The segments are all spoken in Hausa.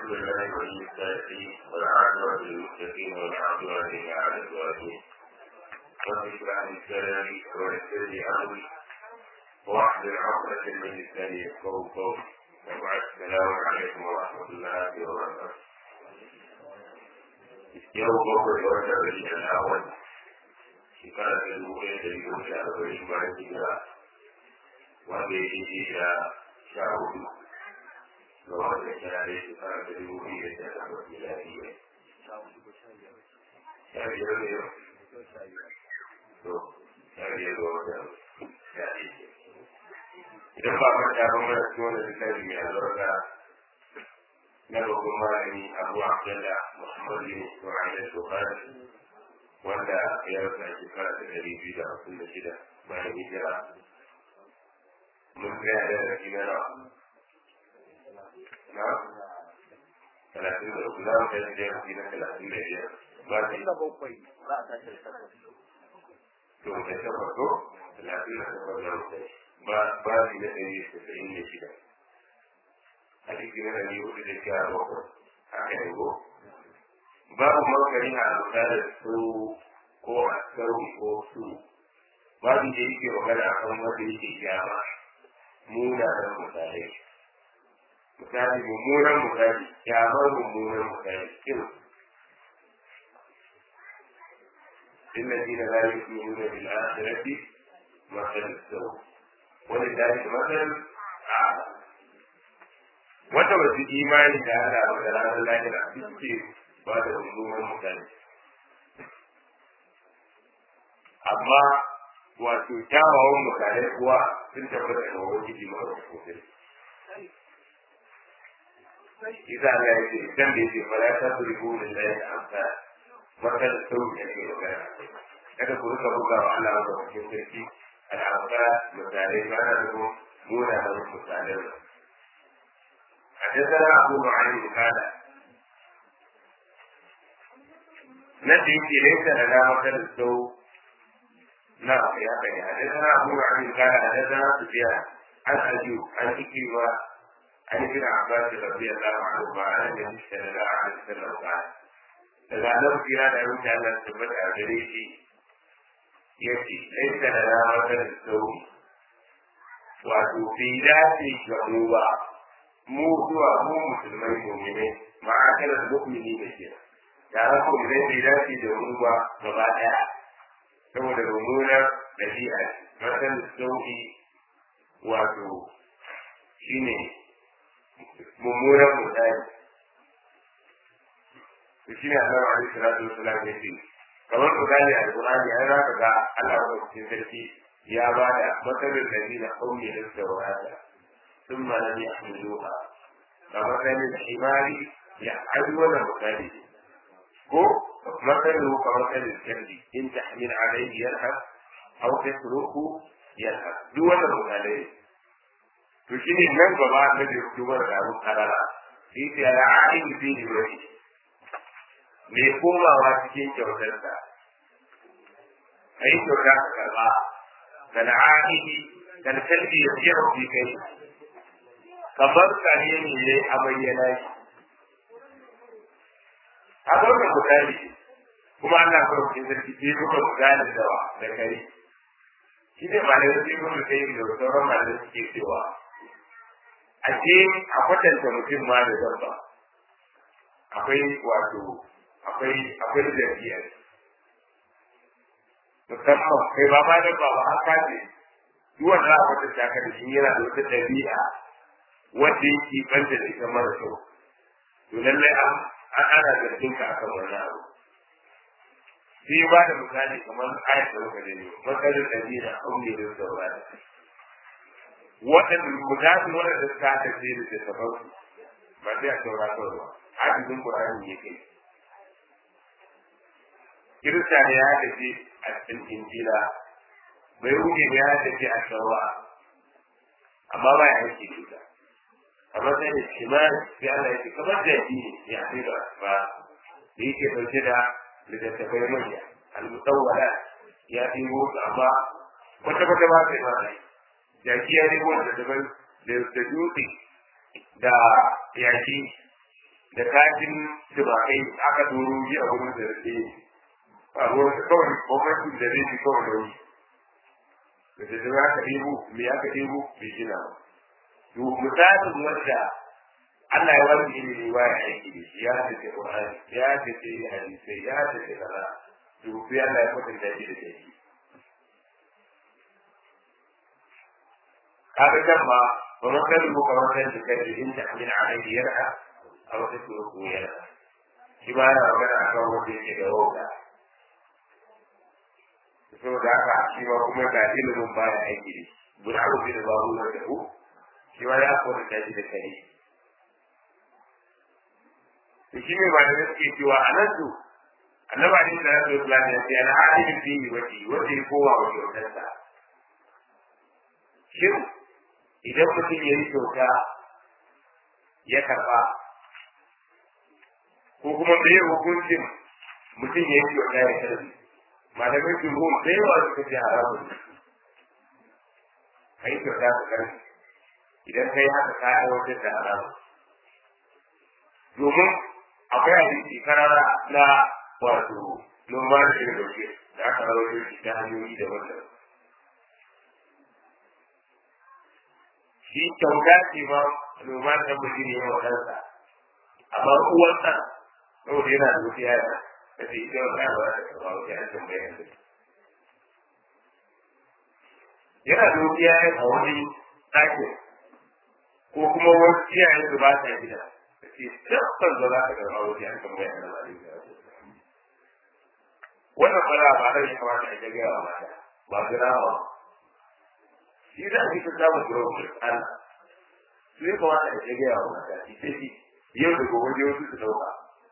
لله ولي الصالحين والعاقبة للمتقين والعاقبة على الظالمين. رب اشرح لي صدري ويسر لي أمري واحلل عقدة من لساني يفقهوا قولي. وبعد السلام عليكم ورحمة الله وبركاته. يوم بكرة الربيع الأول شكرا للمؤمنين الذين جاءوا بالإيمان بالله وبه شاهدوا وهذا كان شكرا للمؤمنين الذين جاءوا بالإيمان idan ba ka da ba mai sunan da kai mai albarka na roƙon malami Abu Abdullah Muhammad bin Isma'il al-Bukhari wanda ya rasa shekara ta 256 bayan hijira mun ga da kina na 30 da kula da kina 35 ba shi da bakwai za a tashi da to da tabbata 30 ba shi da 196 a cikin da ne wuce da ya roƙo haka ne go babu makari a alƙalar su ko a sarki ko su babu da yake magana a kan wanda yake gyara munanan mutane misali mummunan mutane gyamar mummunan mutane kin الذين لا يؤمنون بالآخرة مثل السوء ولذلك مثل أعلى wata wasu imani da Allah da ranar lahira suke ba da mummunan mutane amma wato kyawawan mutane kuwa sun tabbata da wani jiki mara sosai idan Allah ya ce idan da yake fara ta turibu da layin amsa maka da sauki ne ga magana kada ku rika buga wa Allah da wakil sarki al'amsa mutane ba na da munanan mutane حدثنا أبو معين قال نبي ليس لنا مثل السوء نعم يا أخي حدثنا أبو معين قال حدثنا سفيان عن أيوب عن إكرمة عن ابن عباس رضي الله عنهما عن النبي صلى الله عليه وسلم قال إذا لم كان أنت أن تثبت أجريتي يأتي ليس لنا مثل السوء وفي ذاتي جنوبا mu zuwa mu musulmai mu'mini ma'akalar mu'mini ne ke tare ko idan bai dace da mu ba gaba daya saboda mummunar dabi'a masan sauki wato shine mummunar mutane shine Allah alaihi salatu wasallam ya ce kamar misali alqur'ani ai za ka ga Allah cikin sarki ya bada masalin ladina qawmi lis-sawata ثم لم يحملوها فمثل الحمار يحمل ولا مخالف هو مثله كمثل الكلب إن تحمل عليه يلهث أو تتركه يلهث دون مخالف تشيني من بابا الذي يكتبون له قرارا في العالم في الوحي mai komawa cikin kyautarsa a yi kyauta ka karɓa kan ahihi kan kalbi ya fiye fi kai kamar kare ne ne a bayyana shi a wannan misali kuma ana farautin sarki ce duka misali da kare shi ne malamai sai kuma sai da sauran malamai suke cewa a ce a kwatanta mutum ma da dabba akwai wato akwai zargiya musamman kai ba ma dabba ba haka ne duk wanda za a kwatanta ka da shi yana da wata ɗabi'a wanda yake banta da ita mara kyau to lallai an ana zargin ka akan wannan abu sai ba da misali kamar ayat da muka gani matsalin dalila aure da saurara waɗanda mutane waɗanda suka tafi da tafafan ba sai a saurara ba hadisin Qur'ani ne kai kirista ne ya tafi a cikin injila bai wuce ne ya tafi a saurara amma ba ya aiki da ita amma sai da shimar sai Allah ya ce kamar da shi ya fi da ba da yake dauke da littattafai manya al-mutawwala ya fi mutu amma kwata-kwata ba sai ba ne jaki ya nemo da daban da dutse da yaki da kashin tumakai aka doro ji a wurin da rike a ruwan kawai gwamnati da zai fi kawai nauyi da da aka ɗebo me aka ɗebo bai gina ba to misalin wanda Allah ya wani ilimi ba ya aiki da shi ya tafi Qur'ani ya tafi hadisi ya tafi kaza to sai Allah ya kwatanta shi da shi kaga kan ma ba mun kai ko kamar kan da kai in ta min alaihi yar'a aw tasruhu yar'a shi ba ya magana akan wanda yake da roƙa so da haka shi ma kuma ga ilimin ba ya aiki da shi guda abu da babu da ku shi ma ya kwatanta shi da kai to shi ne ba da suke cewa a nan su annaba ne da rasul islam ya ce ana alimin dini wace wanda ya kowa wa kyautarsa shin idan mutum ya yi kyauta ya karba ko kuma da yi hukuncin mutum ya yi kyauta ya karbi malamai jumhur da yawa suka ce haramun ka yi kyauta ka karbi idan ka yi haka ka aiwatar da haramun domin akwai hadisi karara na wato noma da shirin dauke da aka rawaito shi ta hanyoyi da wannan shi kyauta ce ma noma da mutum ne wa kansa amma uwarsa saboda yana da wuce yaya da ce ita wata ba za ta karɓa wuce an tambaya yanzu yana da wuce yaya a wani ɗakin ko kuma wasu iyayen su ba ta gida tabbas da za ka karɓa wuce an tambaya na ba wannan fara ba da ya kamata a gaya wa mata ba gira ba shi da ake ta samun gurin Allah su ya kamata a gaya wa mata shi ce shi yau da gobe ne wasu su dauka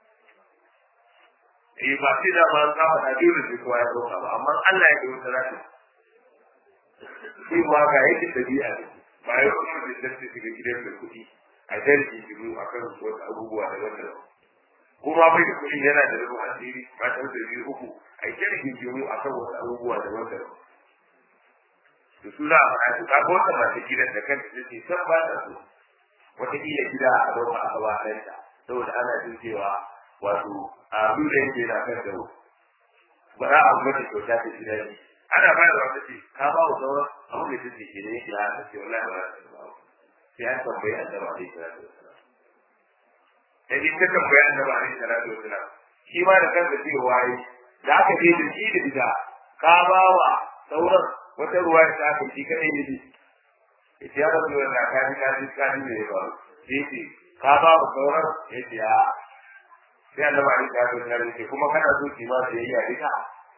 ba sai da ba za mu tafi da shi kowa ya dauka ba amma Allah ya dauka zaki shi ma ga yake dabi'a ne ba ya kuma da dace shiga gidan da kuɗi a jarki jiru akan wasu abubuwa da wannan kuma bai da kuɗi yana da rubun asiri ba ta da biyu uku a jarki jiru akan wasu abubuwa da wannan to su za a faɗa su ka wata masu gidan da kanta ta ce san ba ta so wataƙila gida a ɗauka a gaba ɗanta saboda ana jin cewa wato a dole yake yana kan da ba za a mata kyauta ta gida ne ana ba da wata ce ka ba wa sauran abu da take ke ne yake ya ta ce wallahi ba za ta ba sai an tambayi annabi alaihi salatu wasalam da in ta tambayi annabi alaihi salatu wasalam shi ma da kansa cewa yi da aka je da shi da ita ka ba wa sauran wata ruwa ta aka shi kadai ne shi ita ya rasu da kaji ne ba sai ce ka ba wa sauran ya ce ya sai annabi alaihi salatu wasalam ce kuma kana so ki ma sai ya rika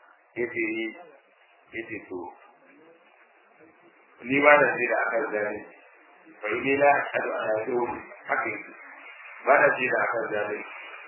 yace to ni ba da sai da akan zane fa ni la ashhadu an la ilaha haqiqi ba da sai da akan zane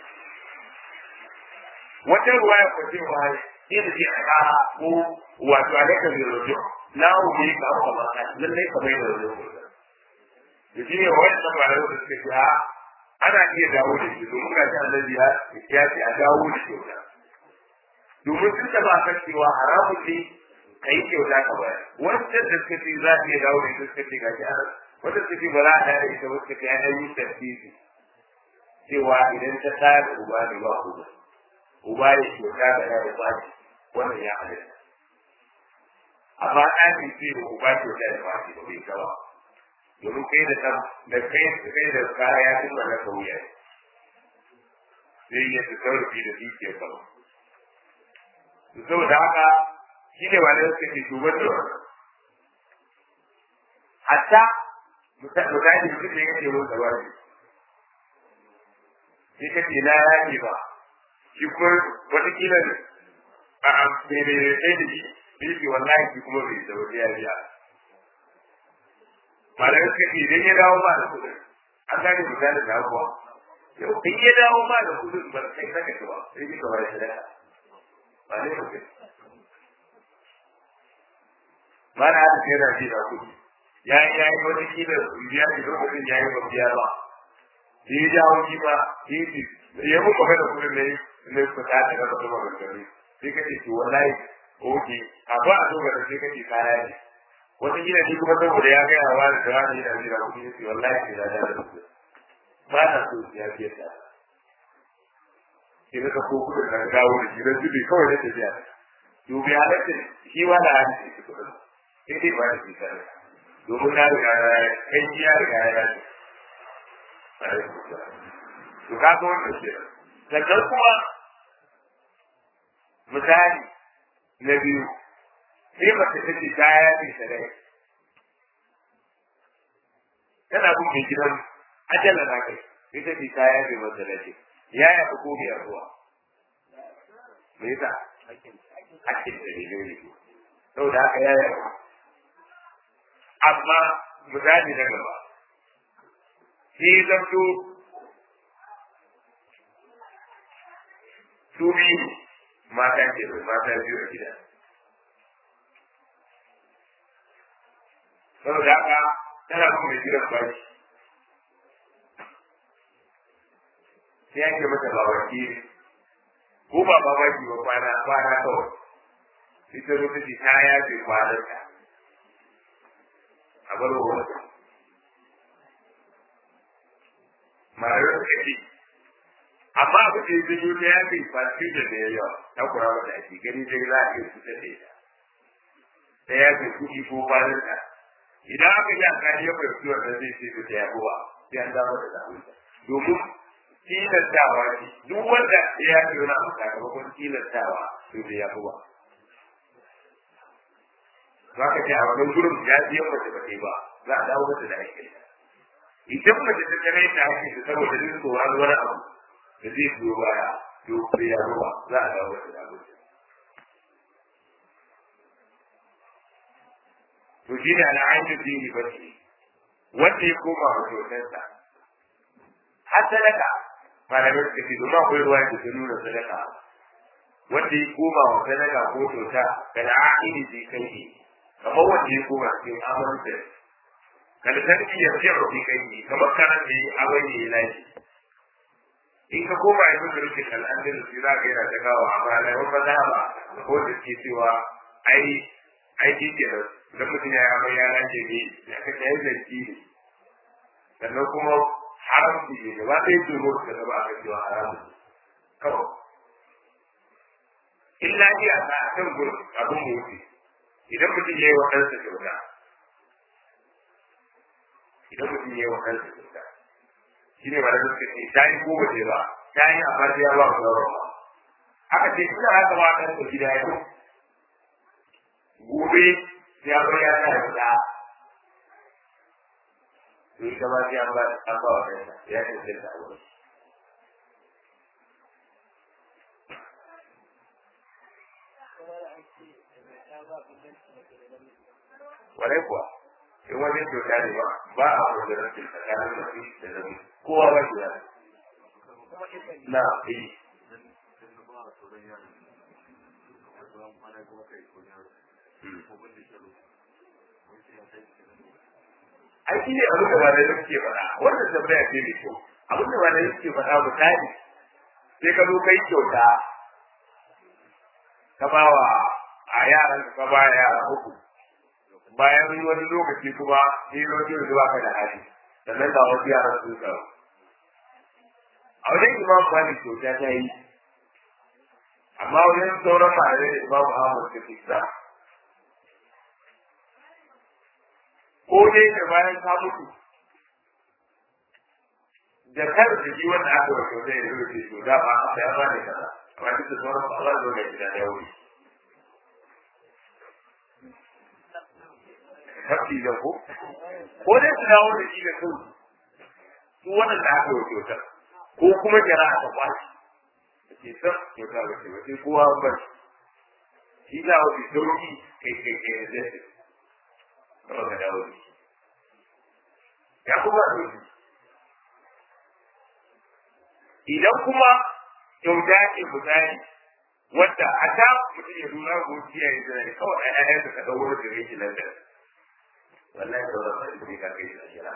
wata ruwaya ko ce wai sai da aka ko wato alaka bi ruju na ubi ka ko ba lalle ka bai da ruju da shi ne wannan ba da suke ce ana iya dawo da shi domin ga Allah ya ce a dawo da shi domin sun ta ba ka cewa haramun ne ka yi kyauta ka bayar wancan da suka ce za a iya dawo da ita suka ce ga shi a wata suka ce ba za a dawo da ita ba suka ce ya yi tafsiri cewa idan ta tayar da uba ne ba uba ya kyauta ga ya da baki wannan ya halitta amma ɗaki ce da uba kyauta da baki ba bai gawa domin kai da kaya ya tun na kauya zai iya su saurafi da dukiyar kawo saboda haka shi ne ba da suka ce shugaban da wannan hatta mutane mutum ne yake mun gaba ne sai ka ce na yaƙi ba shi kuma watakila a amfani da sai da shi bilki wallahi shi kuma bai da wani biya malamai suka ce idan ya dawo ba da kudin an gane mutane da abuwa yau in ya dawo ba da kudin ba kai saka shi ba sai ji gaba da sadaka ba ne mutum ba na hada sai da shi da kudi ya yi wani kila biya shi lokacin ya yi ba biya ba sai ya jawo shi ba ya muka mai da kudin ne su ta ta kasa kuma ga gari sai kace ki wallahi oke a ba a zo ga sai kace kaya ne wata kila ni kuma saboda ya gaya wa da wani da ni da kudi sai wallahi sai da da ba na so ya biya ta sai ka ko kudin da dawo da shi dan dubi kawai da tafiya to bi halatta shi wala hadisi shi kudin sai dai ba shi sai domin na riga kai ya riga ya to ka ga wannan shi sannan kuma misali na biyu sai mace ta ce ta yafi sarai tana bin mai gidan ajalla na kai sai ta ce ta yafi masa lafi ya yafi ko bai ruwa me yasa hakkin da ne saboda haka ya yafi amma misali na gaba sai zanto su biyu mata ke mata biyu a gida saboda haka tana kuma gidan baki sai ake mata babaki ko ba babaki ba kwana kawai ita lokaci ta yafe kwanarta a bar wa wata ma'arar da ke amma abu da ya zai ta yafe fasfijin da ya yawa ta kura mata ake gani dai za a iya cutar da ita ta yafe kuɗi ko kwanarta idan aka yi akari ya fahimci wannan zai ce ta yafi ba sai an dawo da damuwa domin tilastawa ne duk wanda ya yafi wani abu sakamakon tilastawa to da yafi ba za ka ce a wannan gurin ya biyan mace ba kai ba za a dawo mata da aiki idan mace ta kare ta aiki ta saboda jin tsoron wani abu da zai biyo baya to da yafi ba za a dawo mata da aiki to shi ne al'ayin dini ba ce wanda ya koma wa kyautarsa har sadaka malamai suka ce domin akwai ruwa da ta nuna sadaka wanda ya koma wa sadaka ko kyauta ga al'ayin zai kai ne kamar wanda ya koma cikin amurka kada sarki ya fi rufi kai ne kamar kanan da ya awai ne ya lafi in ka koma ya mutu rikin al'adun da su za ka yana ta kawo amma na yawan ba da ko da ke cewa aiki ke da mutum ya mai yana ce ne ya kasa yin zarki ne sannan kuma haramci ne gaba ɗaya tsoro da zama a kan cewa haramun kawai illa iya ta a kan gurin abin motsi idan mutum ya yi wa ɗansa kyauta shi ne ba da suka ce ta yi ko bace ba ta yi a fata ya ba ku zauren ba aka ce ina haka ma ɗansa gida ya gobe ya bar ya ta da to ita ma sai an ba wa kansa ya ce da aure walai kuwa in wajen kyauta ne ba a wajen rashin tsakanin mafi da zami kowa ba shi yana na aiki ne abin da ba da suke faɗa wannan tambaya ce mai kyau abin da ba da suke faɗa misali sai ka zo kai kyauta ka ba wa a yaran ka ba yara uku bayan wani lokaci kuma sai lokacin zuwa ka da hali sannan ga wasu yaran sun tsaro a wajen imam malik kyauta ta yi amma wajen sauran malamai da imam ahmad ta fita ko dai da bayan ka mutu da kar da shi wanda aka wa kyauta ya zo ce to da ba a ya ba ne kaza amma duk da sauran ba za zo ga gida da yauri haƙƙi da ko dai su dawo da shi da kansu su wannan da aka wa kyauta ko kuma jara'a ta kwashi ke san kyauta ba ce ba sai kowa ba shi za a wasu sauki kai da zai kawai ka dawo da shi ya kuma sauki idan kuma kyauta ce misali wadda a ta mutum ya nuna gociya ya zai kawai a ƴaƴansa ka ɗauro da rai nan da wallahi da wani sai ka kai shi a shira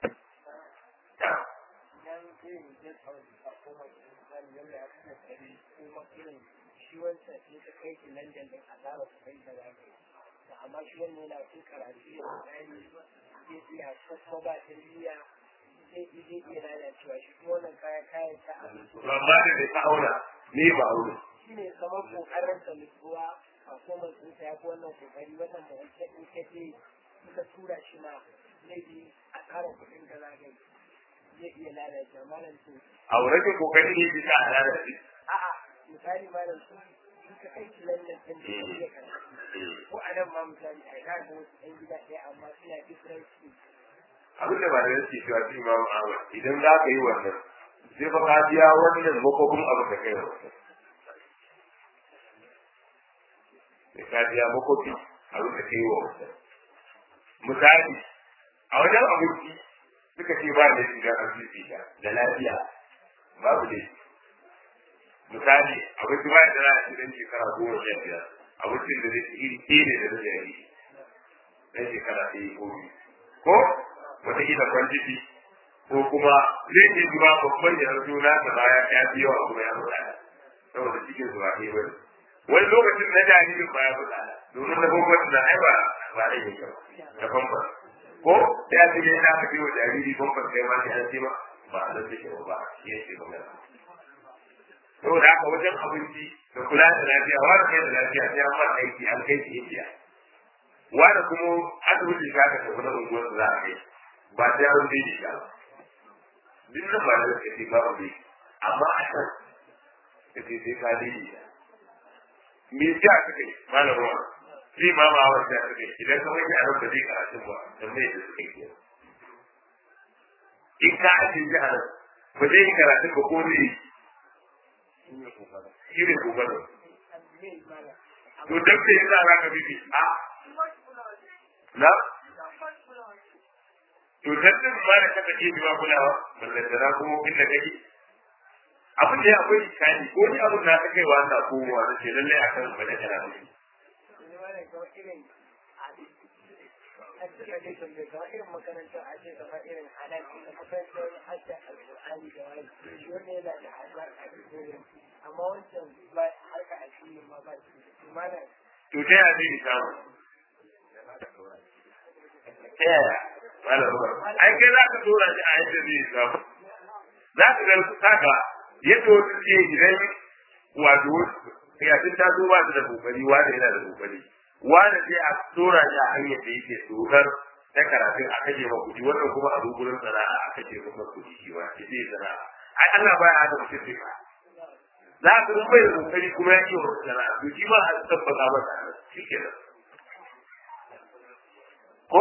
shi wancan sai ta kai shi London da azaba ta kai da zagaye amma shi wannan yana cin karatu ya tsari zai iya kuma ba tarbiyya zai iya lalacewa shi kuma wannan kayan ta amma da ta auna ne ba aure shine kamar kokarin sa mutuwa a kuma sun ta yafi wannan kokari wannan da wacce in ka je ka tura shi ma maybe a ƙara kuɗin da za ka yi zai iya lalace malam su aure ke kokari ne bisa a lalace a'a misali malam su in ka kai shi lallan ɗin da ya karatu ko a nan ma misali a ga da wasu ɗan gida ɗaya amma suna different abin da ba da yake cewa shi ma Ahmad idan za ka yi wannan sai fa ka biya wannan makofin abu da kai wannan sai ka biya makofi abin da kai wa wannan misali a wajen abinci suka ce ba da shiga asibiti da lafiya babu da misali abinci ba da za a cikin shekara 15 abincin da zai iri ɗaya ne da zai yi ɗan shekara ɗaya ko biyu ko wata ita kwantiti ko kuma zai ce zuwa babban da juna da baya ya fi yawa kuma ya fi tsada saboda cikin zuwa ne wani lokacin na jaririn ba ya fi tsada domin na babban da ai ba da yake da bambam ko da ya ce ne na fi wa jariri bambam sai ma sai an ce ba a nan take ba ya ce ba saboda haka wajen abinci da kula da lafiya wani kai da lafiya sai an fara aiki an kai shi indiya wani kuma asibiti ka ka tafi na unguwar za a kai ba sai an bai shi ba duk nan ba da kake ba bai amma a can kake sai ka dai shi me ya ka kai malama sai ma ma wanda ka kai idan ka wani aron da zai karatu ba dan me da suke yi in ka aje ji a nan ba zai karatu ba ko ne shi ne kokarin to dan sai ya za ka bibi a na to tattalin ba da kaka ke biwa kulawa ballantana kuma inda kake abin da ya akwai kani ko ni abin na ta kai wa ta kowa na ce lallai a kan bane kana da shi irin makarantar a ce kamar irin alaƙi da makarantar hajjar alƙur'ani da wani wanda yana da hajjar alƙur'ani amma wancan ba harka alƙur'ani ma ba shi mana to ta yaya zai samu ta yaya ai kai za ka tura shi a yadda zai samu za ka ga saka yadda wasu ce idan wato yasin ta zo ba su da kokari wanda yana da kokari wanda sai a tura shi a hanyar da yake dokar ta karatun a kaje ma kuɗi wannan kuma a gurin sana'a a kaje ma kuɗi shi wa shi zai sana'a ai Allah baya hada mutum duka za ka ga bai kokari kuma ya yi wa sana'a to shi ma a tabbata masa shi kenan ko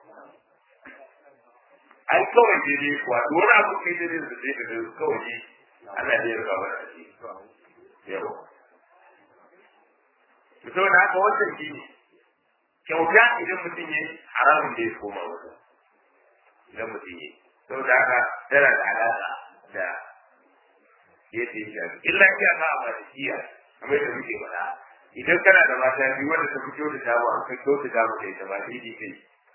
ai kawai dai wato wani abu kai dai da zai da kawai Allah ne ya rufa mana shi yau to da haka wannan shi kyauta idan mutum ya yi haramun da ya koma wata idan mutum ya saboda haka tana da alaƙa da yadda ya shafi illa iya ka a malikiya kamar da muke faɗa idan kana da mata biyu wanda ta fi kyautata ba an kai kyautata ba kai ta ba daidai kai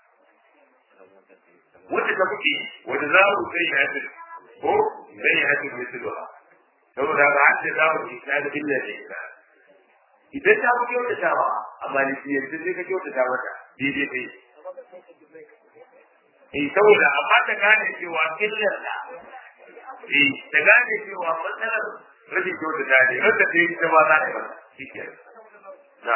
wanda ta kuke wanda za mu zai yi hatin ko zai yi hatin mai sulwa saboda ba a ce za mu yi ta da illa da ita idan ta fi kyautata ba amma ni sai yanzu sai ka kyautata mata daidai kai saboda amma ta gane cewa illar da ta gane cewa matsalar rashin kyautata ne wanda ta yi ita ma za ta yi mata shi ke na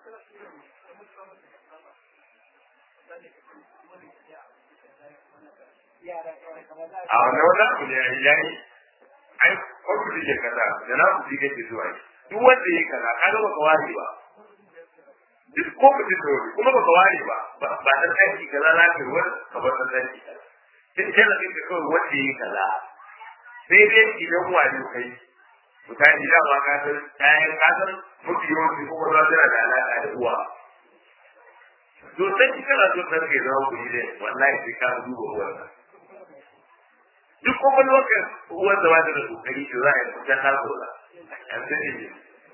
a wannan abu ne ya yi ai kwamfuti ke kaza da na kuɗi kake zuwa yi duk wanda ya yi kaza ka ga baka ware ba duk ko mutum da wani kuma baka ware ba ba dan aiki kaza na ke wani kamar dan aiki kaza sai sai na kinka kawai wanda ya yi kaza sai dai idan wani kai mutane da ba ka san kayan kasar mafi yawanci kuma za su da alaƙa da uwa to sai kana so dan ke zama kuɗi ne wallahi sai ka duba wannan duk kuma lokacin uwar da wata da kokari to za a yi kusan harkola an sani ne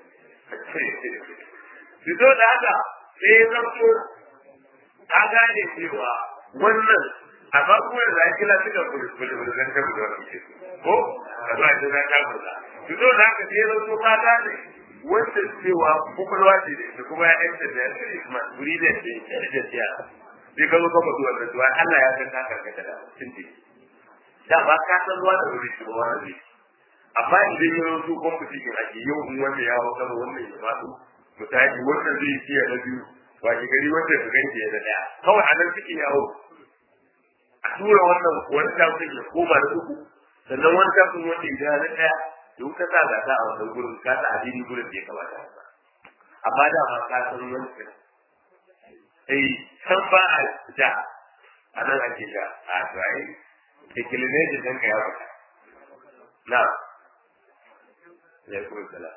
fito da haka sai ya zanto ta gane cewa wannan amma kuma da ake lafiya kulkulkulkulkan ta da wani ce ko a zuwa ce za ta kula fito da haka sai ya zanto ta gane wanda cewa kwakwalwa ce da ita kuma ya yanta da ya ce wuri da ce da ce sai ka zo kama zuwa da zuwa Allah ya san ta karkata da tunti da ba ka san ruwa da wuri shi ba wani amma idan ya zo competition ake yau in wanda ya hau sama wannan ya faɗo misali wannan zai ciya na biyu ba ki gari wanda ka ganke ya da ɗaya kawai a nan suke yawo a tura wannan wani tafin ya koma da uku sannan wani tafin wanda ya na ɗaya don ka sa gasa a wannan gurin ka sa adini gurin da ya kamata amma da ma ka san wancan san ba a da a nan ake da a tsaye da kilineji ɗan ka ya fata na ya kuma kala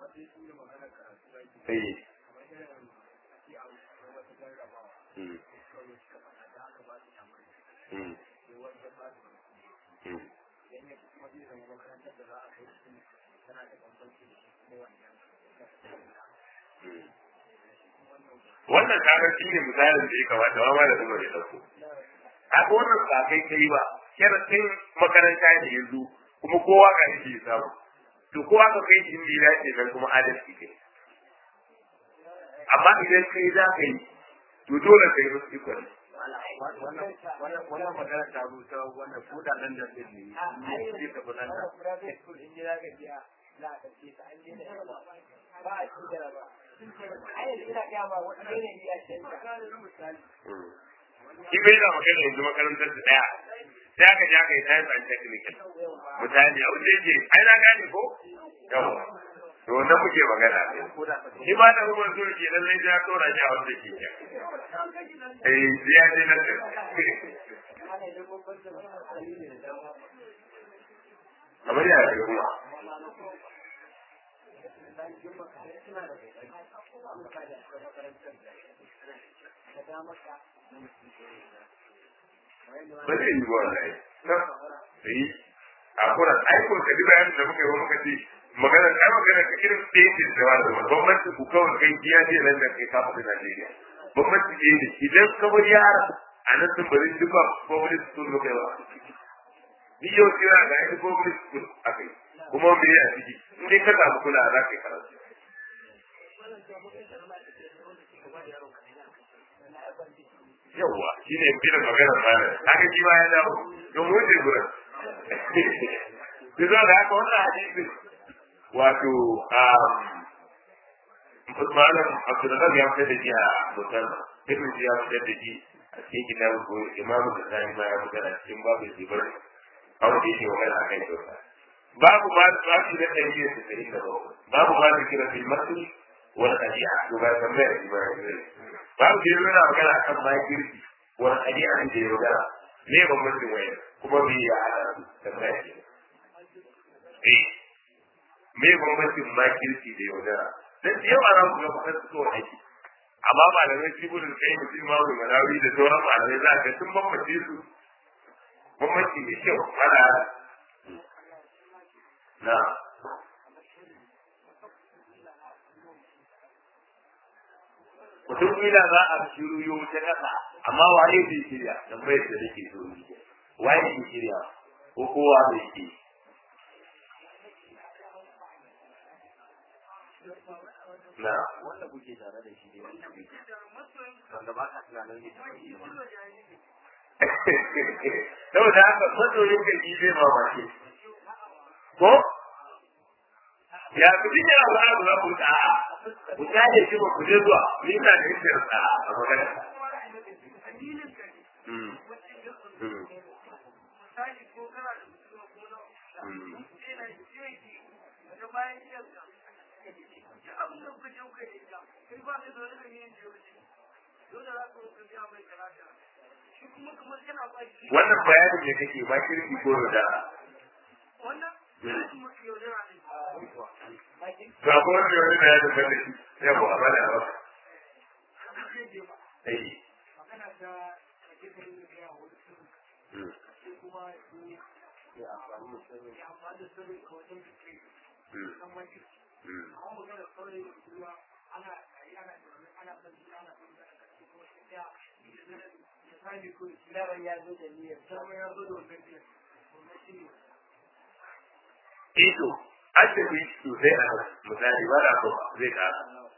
wannan kaga shi ne misalin da ya kamata ma da kuma ya dauko haka wannan ba kai kai ba sharadin makaranta ne yanzu kuma kowa ga shi ya samu to kowa ka kai shi ne ce nan kuma adalci kai amma idan kai za ka yi to dole kai musu ikon wannan magana ta rusa wannan ko da nan da zai yi ne ta bulan da private school in ya ga ya la ta ce ta an yi da ba a ci da ba ai ina ga ba wannan ne ya ce misali shi bai da magana yanzu makarantar da daya sai aka ja kai science and technical misali a wuce ce ai na gane ko yawa to wannan muke magana shi ba da ruwan zuwa ke lallai ya tora shi a wanda ke ya ce na kamar ya ce kuma ba zai yi ba wallahi a kuran aikon ka duba yadda muka yi wa muka ce magana ta magana ka irin stages da wani bambanci ku kawai kai jiya ne nan da kai kafa da Najeriya bambanci ne ne idan ka bar yara a nan sun bari duka public school muka yi wa ni yau kira ga yadda public school aka yi kuma me a ciki in dai ka samu kula za ka yi karatu yawwa shi ne bilan maganar malam haka shi ma ya dawo don wuce gurin bisa da haka wannan hadisin wato malam Abdulrazak ya fitar da shi a musamman ibn ya fitar da shi a cikin kitabun ko imamu da sani ma ya fitar a cikin babu zibar a wanda yake magana a kan kyauta babu ma su da ɗari da tasa'in da babu ma su kira fil masjid wani ɗabi'a to ba tambayar shi ba babu da yana magana a kan makirki wani ɗabi'a da ya magana me bambancin wayar kuma me ya haɗa su tambayar shi me bambancin makirki da ya magana dan yawa za ku ga fasar su kawai aiki amma malamai sibulin kai mutum ma mai malawi da sauran malamai za ka sun bambance su bambanci mai kyau mana na mutum kila za a shiru yau ta kasa amma waye zai shirya tambayar da nake so ni waye zai shirya ko kowa zai shi na wanda kuke tare da shi wanda ba ka tunanin ne saboda haka masoyin ka shi zai mamaki ko ya ku ji yana ba ku za ku ta ku tsaye shi ba ku je zuwa ni na da yake a magana wannan bayanin ne kake ba kirki ko da to akwai wanda wani bayanin ba da shi ya ko a bada ba Ito, ake yi sosai a misali ba da ko zai ka.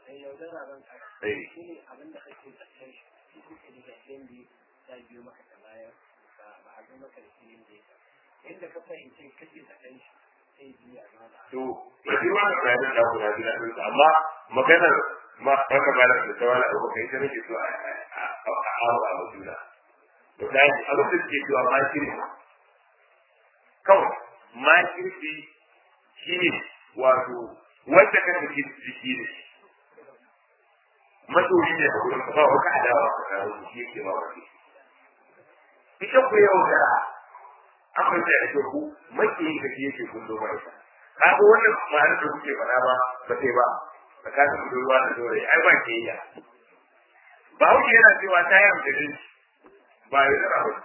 Abin da kake tsakan shi, kuke da dangi ta biyo maka da baya ba a ga maka da shi inda ka fahimci kake tsakan shi, to yanzu wannan bayanin da kuma ji daɗin sa amma maganar ma haka ba da tawala abu kai ta nake so a hawa a juna to dai abin da ke cewa ma kirki kawai ma kirki shine wato wanda kake jiki ne masoyi ne a gurin ba wata adawa ka kawo shi yake ba wani ita ku yau da akwai da ake ku makiyin ka shi yake kullo mai kaga wannan ma'ana da kuke faɗa ba ba sai ba tsakanin budurwa da dore ai ba ke iya ba wuce yana cewa ta yi amfani ba ya zara ba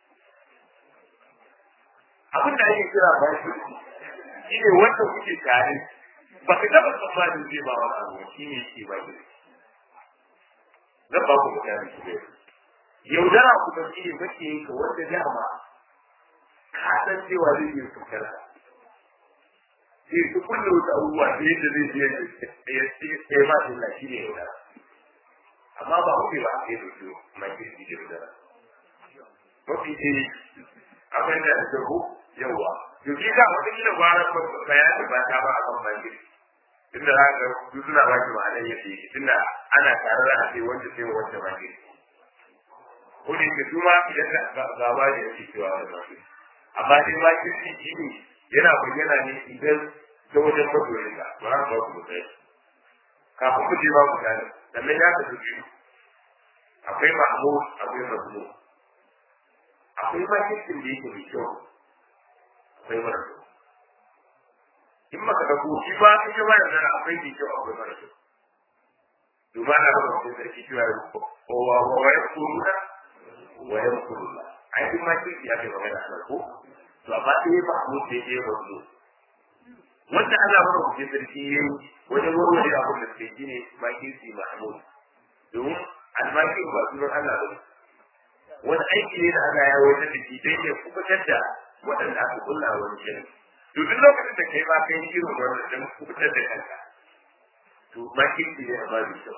abin da ake kira ba shi ne wanda kuke tare ba ka taɓa tsammanin zai ba wani abu shi ne yake ba shi zan ba ku mutane su ne yaudara ku ba shi ne mace ka wanda dama ka san cewa zai yi cutar ka sai su kulle wata abubuwa da yadda zai je ya ma illa shi ne yaudara amma ba ku ba a yi da su mai kirki da yaudara mafi ce abin da ya zago yawa yau shi ka wata gina gwanar bayanin ba ta ba a kan mai kirki tunda za ka su suna ba shi ma'anar yadda yake tunda ana tare da ake wanda sai wa wanda ba ke ko da yake su ma idan ga ba da yake cewa wanda ba ke amma dai ma kirki shi ne yana bayyana ne idan ta wajen mazoyin ka ba za ku ba ku kafin ku je ba ku gane sannan ya tafi biyu akwai mahmud akwai mazmum akwai ma kirkin da yake mai kyau akwai mara kyau in maka da shi ba ita ba da zara akwai mai kyau akwai mara kyau duba na ba ku sarki cewa wa ya kuruna wa ya kuruna ai duk ma kirki ake magana a ko to amma sai ba mu sai je wasu wanda Allah ba ku sarki yayi wajen warware abin da ke gine ma kirki mahmud domin almaki ba sunan Allah ba wani aiki ne da Allah ya wajen da shi dai ya kubutar da waɗanda aka kulla wani shirin to duk lokacin da kai ba kai ni irin wannan da kubutar da kanka to ma kirki ne a babu kyau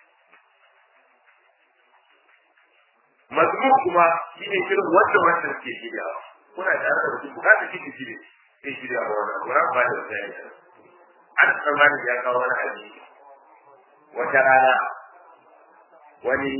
mazmum kuma shi ne shirin wanda suke shiryawa kuna tare da mutum bukatar shi shirye sai shirya wa wannan Quran ba da wata yanka an tsammani ya kawo wani hadisi wata rana wani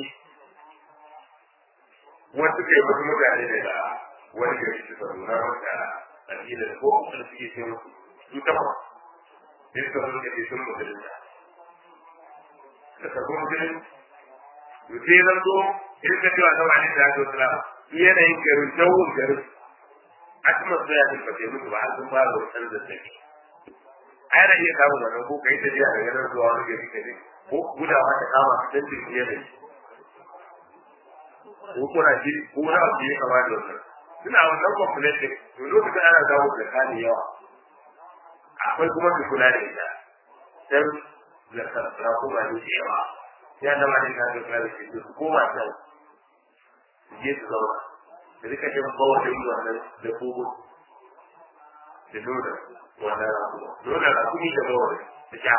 wasu kai wasu mutane daga wani gari suka nuna wata ƙabilar ko kuma suke ce musu su takwas sai suka zo da sun musulunta suka karɓi musulunci to sai zan zo irin ka cewa ta wani da aka sala yanayin garin jawon garin atmosphere ya tabbata musu ba har sun fara da wasan zazzabi a yana iya samun wannan ko kai ta jiya daga nan zuwa wani gari ka ne ko gudawa ta kama a can cikin yanayi ko kuna ji ko na abu ya kama da wannan suna wannan population to lokacin ana samun zakani yawa akwai kuma su kula da ita dan zakara kuma da yawa ya zama ne ka ga da shi su koma can su je su zauna da rika jin bawa da yi wannan da kogo da nuna wannan rakuwa nuna rakuni da bawa da sha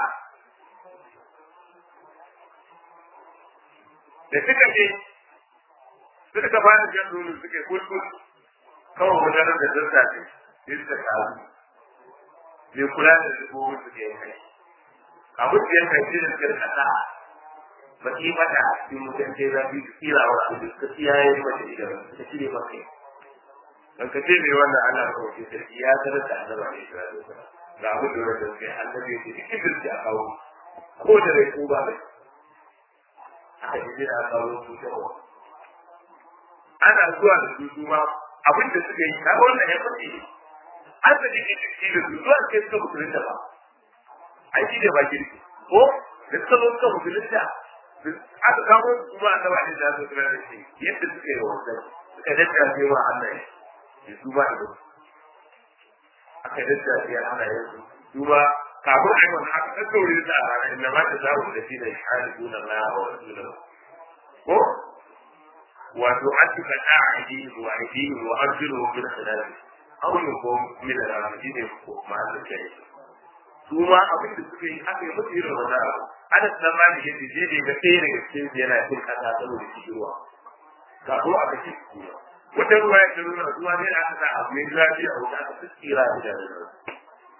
da suka je suka fara jan nono suka yi kulkul kawai gudanar da sassafe sai suka kawo mai kula da dabbobin suka yi kai abin da ya kai shi da suka kasa baki mata cikin mutunce za su tsira wa abu da suka tsiyaye mace idan suka cire maka don ka ce mai wannan Allah ko ke sarki ya sanar da annaba ne shi ga abu da wanda suka yi annabi ya ce cikin birki a kawo ko da rai ko ba rai aka yi da kawo su ta ana zuwa da su ma abin da suka yi kaga wannan ya faɗi an da jike ciki da su zuwa kai suka musulunta ba ai shi ne ba kirki ko da suka zo suka musulunta aka kawo su ma annaba ne da su kira da shi yadda suka yi wannan suka daddace wa Allah ya su ba da aka daddace Allah ya su ba kafin ai wannan aka tattaure da a ranar inda ma ta zaru da shi da shahaduna Allah wa rasuluhu ko wato atuka ta'idi wa aidihim wa arjuluhum bil khilaf aw yukum min al-amdin ko ma al-kai su ma abin da suka yi aka yi musu irin wannan abu ana tsammani yadda je da ga tsere ga cikin yana cin kasa saboda shi ruwa ga ko aka ci wata ruwa ya nuna ruwa ne da aka sa abu mai lafiya a wata aka tsira da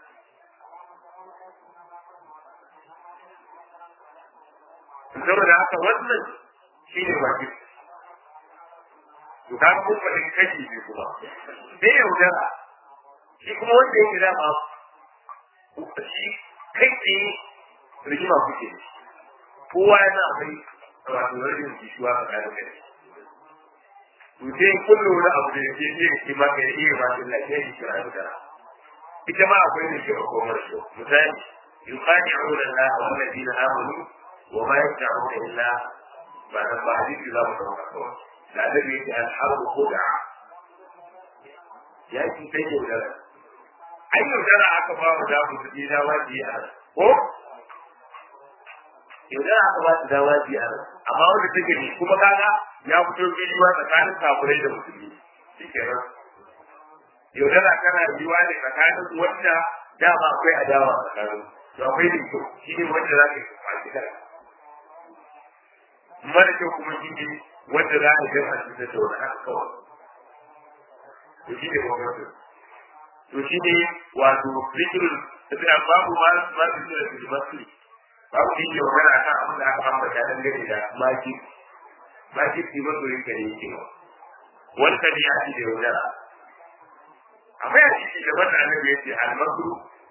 saboda haka wannan shi ne wajibi to ka kun faɗin kashi ne kuma sai yaudara shi kuma wanda yake dama shi kai tsaye rigima kuke da shi kowa yana akwai wato rashin jishuwa a tsakanin kai to sai kullu wani abu da yake iya shi ma kai iya ba shi lafiya shi kira yaudara ita ma akwai da shi a komar shi misali yuqadi'una Allah wa alladhina amanu wa ma yaqta'una illa ba da ba hadisi za mu dauka kawai da annabi yake al-harbu khud'a ya ki sai yaudara ai yaudara aka ba mu da mu ji da waji a ko yaudara aka ba su da waji a amma wanda take ne kuma kaga ya fito gidiwa tsakanin kafirai da musulmi shikenan yaudara kana yiwa ne tsakanin wanda dama akwai adawa tsakanin to akwai da kyau shi ne wanda za ka yi kwashi da mara kyau kuma shi ne wanda za a gama shi da wani haka kawai to shi ne gwamnati to shi ne wato zikirin da babu ma zikirin da masu babu shi ne wani a kan abin da aka ambata dangane da maki fi masoyin ka ne yake wani ka ne ya ci da yaudara amma ya ci da wata annabi ya ce almasu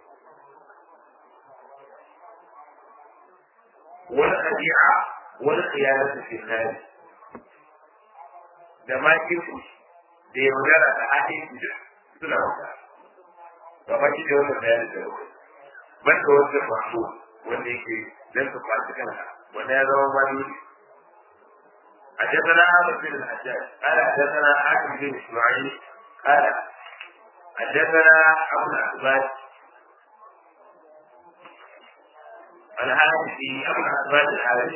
wani ɗabi'a wani tsiyarar da ke nari da makin ku da yaudara da haɗin ku suna wuta ba ma shi da wannan bayanin da wani ban da wanda faso wanda yake dan su fasu kanka wanda ya zama maloli حدثنا عامر بن الحجاج قال حدثنا حاتم بن اسماعيل قال حدثنا ابو العباس الحارثي ابو العباس الحارثي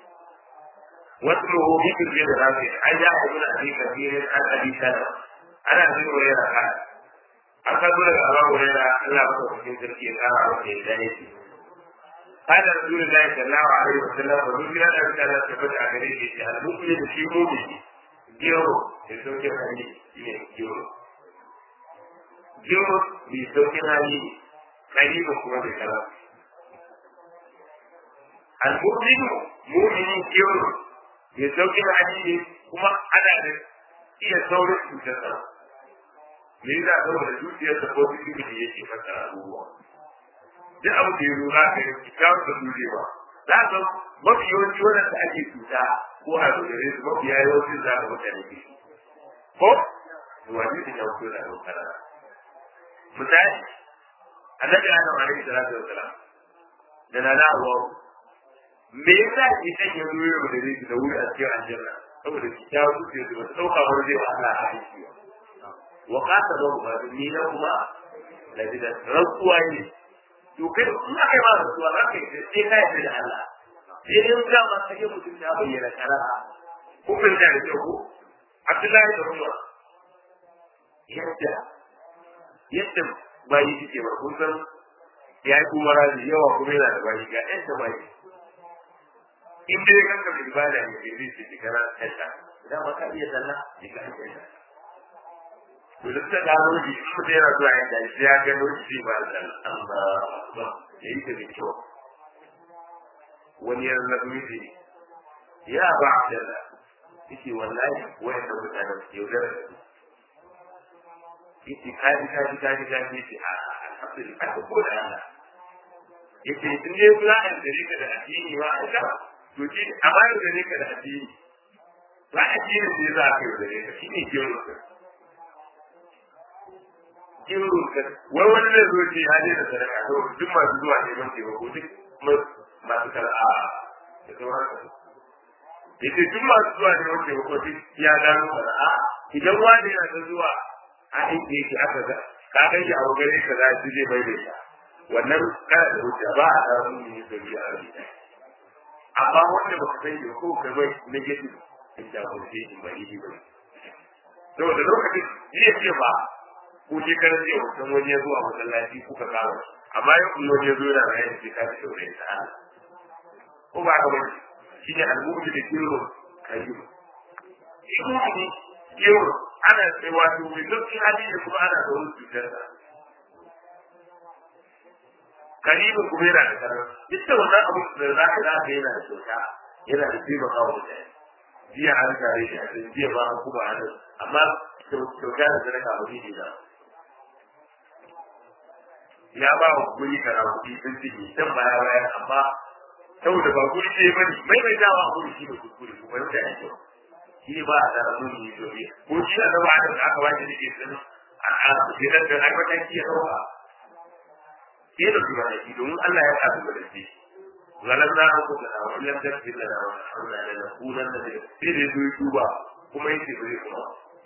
واسمه بكر بن رافع عن يحيى بن ابي كثير عن ابي سلمه عن ابي هريره قال أخذوا لك أبا هريرة الله أكبر في تركيا الآن وفي الثانية قال رسول الله صلى الله عليه وسلم وذكر أن كان ثبت عليه المؤمن في مؤمن جيرو يسوك عليه جيرو يسوك عليه قريب هو بالكلام المؤمن مؤمن جيرو يسوك عليه كما أنا إلى ثورة المسلمين me yasa saboda zuciyar da ko cikin da yake fata abubuwa duk abu da yaro za ka yi kyawun da dole ba za ka mafi yawanci wanda ake cuta ko a dogare su mafi yawanci za ka mutane ke ko wani da ya wuce da dokara misali annabi Adam alaihi salatu wassalam da na dawo me yasa ke kan ya zo yau da zai da wuri a cikin aljanna saboda kyawun zuciyar da ba ta dauka wani zai Allah a aiki وقاتلوا فإنهما الذين رسوا يمكن أن ما رسوا لكن إذا كان الله إذا كان ما سيجب أن يبين كلامه وفي ذلك يقول عبد الله بن عمر يتم باي شيء وكذا يأكل مرض يوا كمينا باي كذا أنت باي إن ده كان كبيرة يعني في كذا أنت إذا ما كان يدلنا يكذب to da ta gano shi ko da yana zuwa yadda shi ya gano shi ba da Allah ba yayi da kyau wani yana nabi ya ba da yake wallahi wanda mutane ke da yake kaji shi alhamdulillah ko da Allah yake tun ne kula da rika da addini wa aka to shi amma da rika da addini ba addini ne za ka yi da rika shine ke wai wani zai zo ce ya je da sadaka to duk masu zuwa neman taimako duk masu sana'a da sauran yace duk masu zuwa neman taimako duk ya gano sana'a idan wani yana ta zuwa a inda yake aka ga ka ga shi a wagare ka za shi zai bai da shi wannan kana da hujja ba a samu ne da biya a rubuta amma wanda ba ka san da ko ka bai negative inda ko sai in bari shi bai saboda lokacin zai ce ba ko je kan zai wutan wani ya zuwa masallaci kuka kawo amma yau kuma wani ya zo yana rayar da ka ce wani ta ko ba ka bane shi ne al'umma da kiro kayu shi ne kiro ana sai wato mai lokacin hadisi kuma ana da wani cutar da karibin kuma yana da karar duk da wannan abu da za ka yana da kyauta yana da taimaka wa mutane jiya an tare shi a cikin jiya ba kuma a nan amma kyauta da sadaka ba ne da ya ba wa guri kana kuɗi sun ciki can baya bayan amma saboda ba guri ce bane mai dawa a guri shi ne kuskure kuma yau da yake shi ba a da mun yi dobe ko shi a zama da aka wace da ke sun a gidan da aka ta ki yawa ke da kuma shi don Allah ya kasu da shi galan na ko da wannan da ke da Allah ya kunan da sai da yi duba kuma yake bai kuma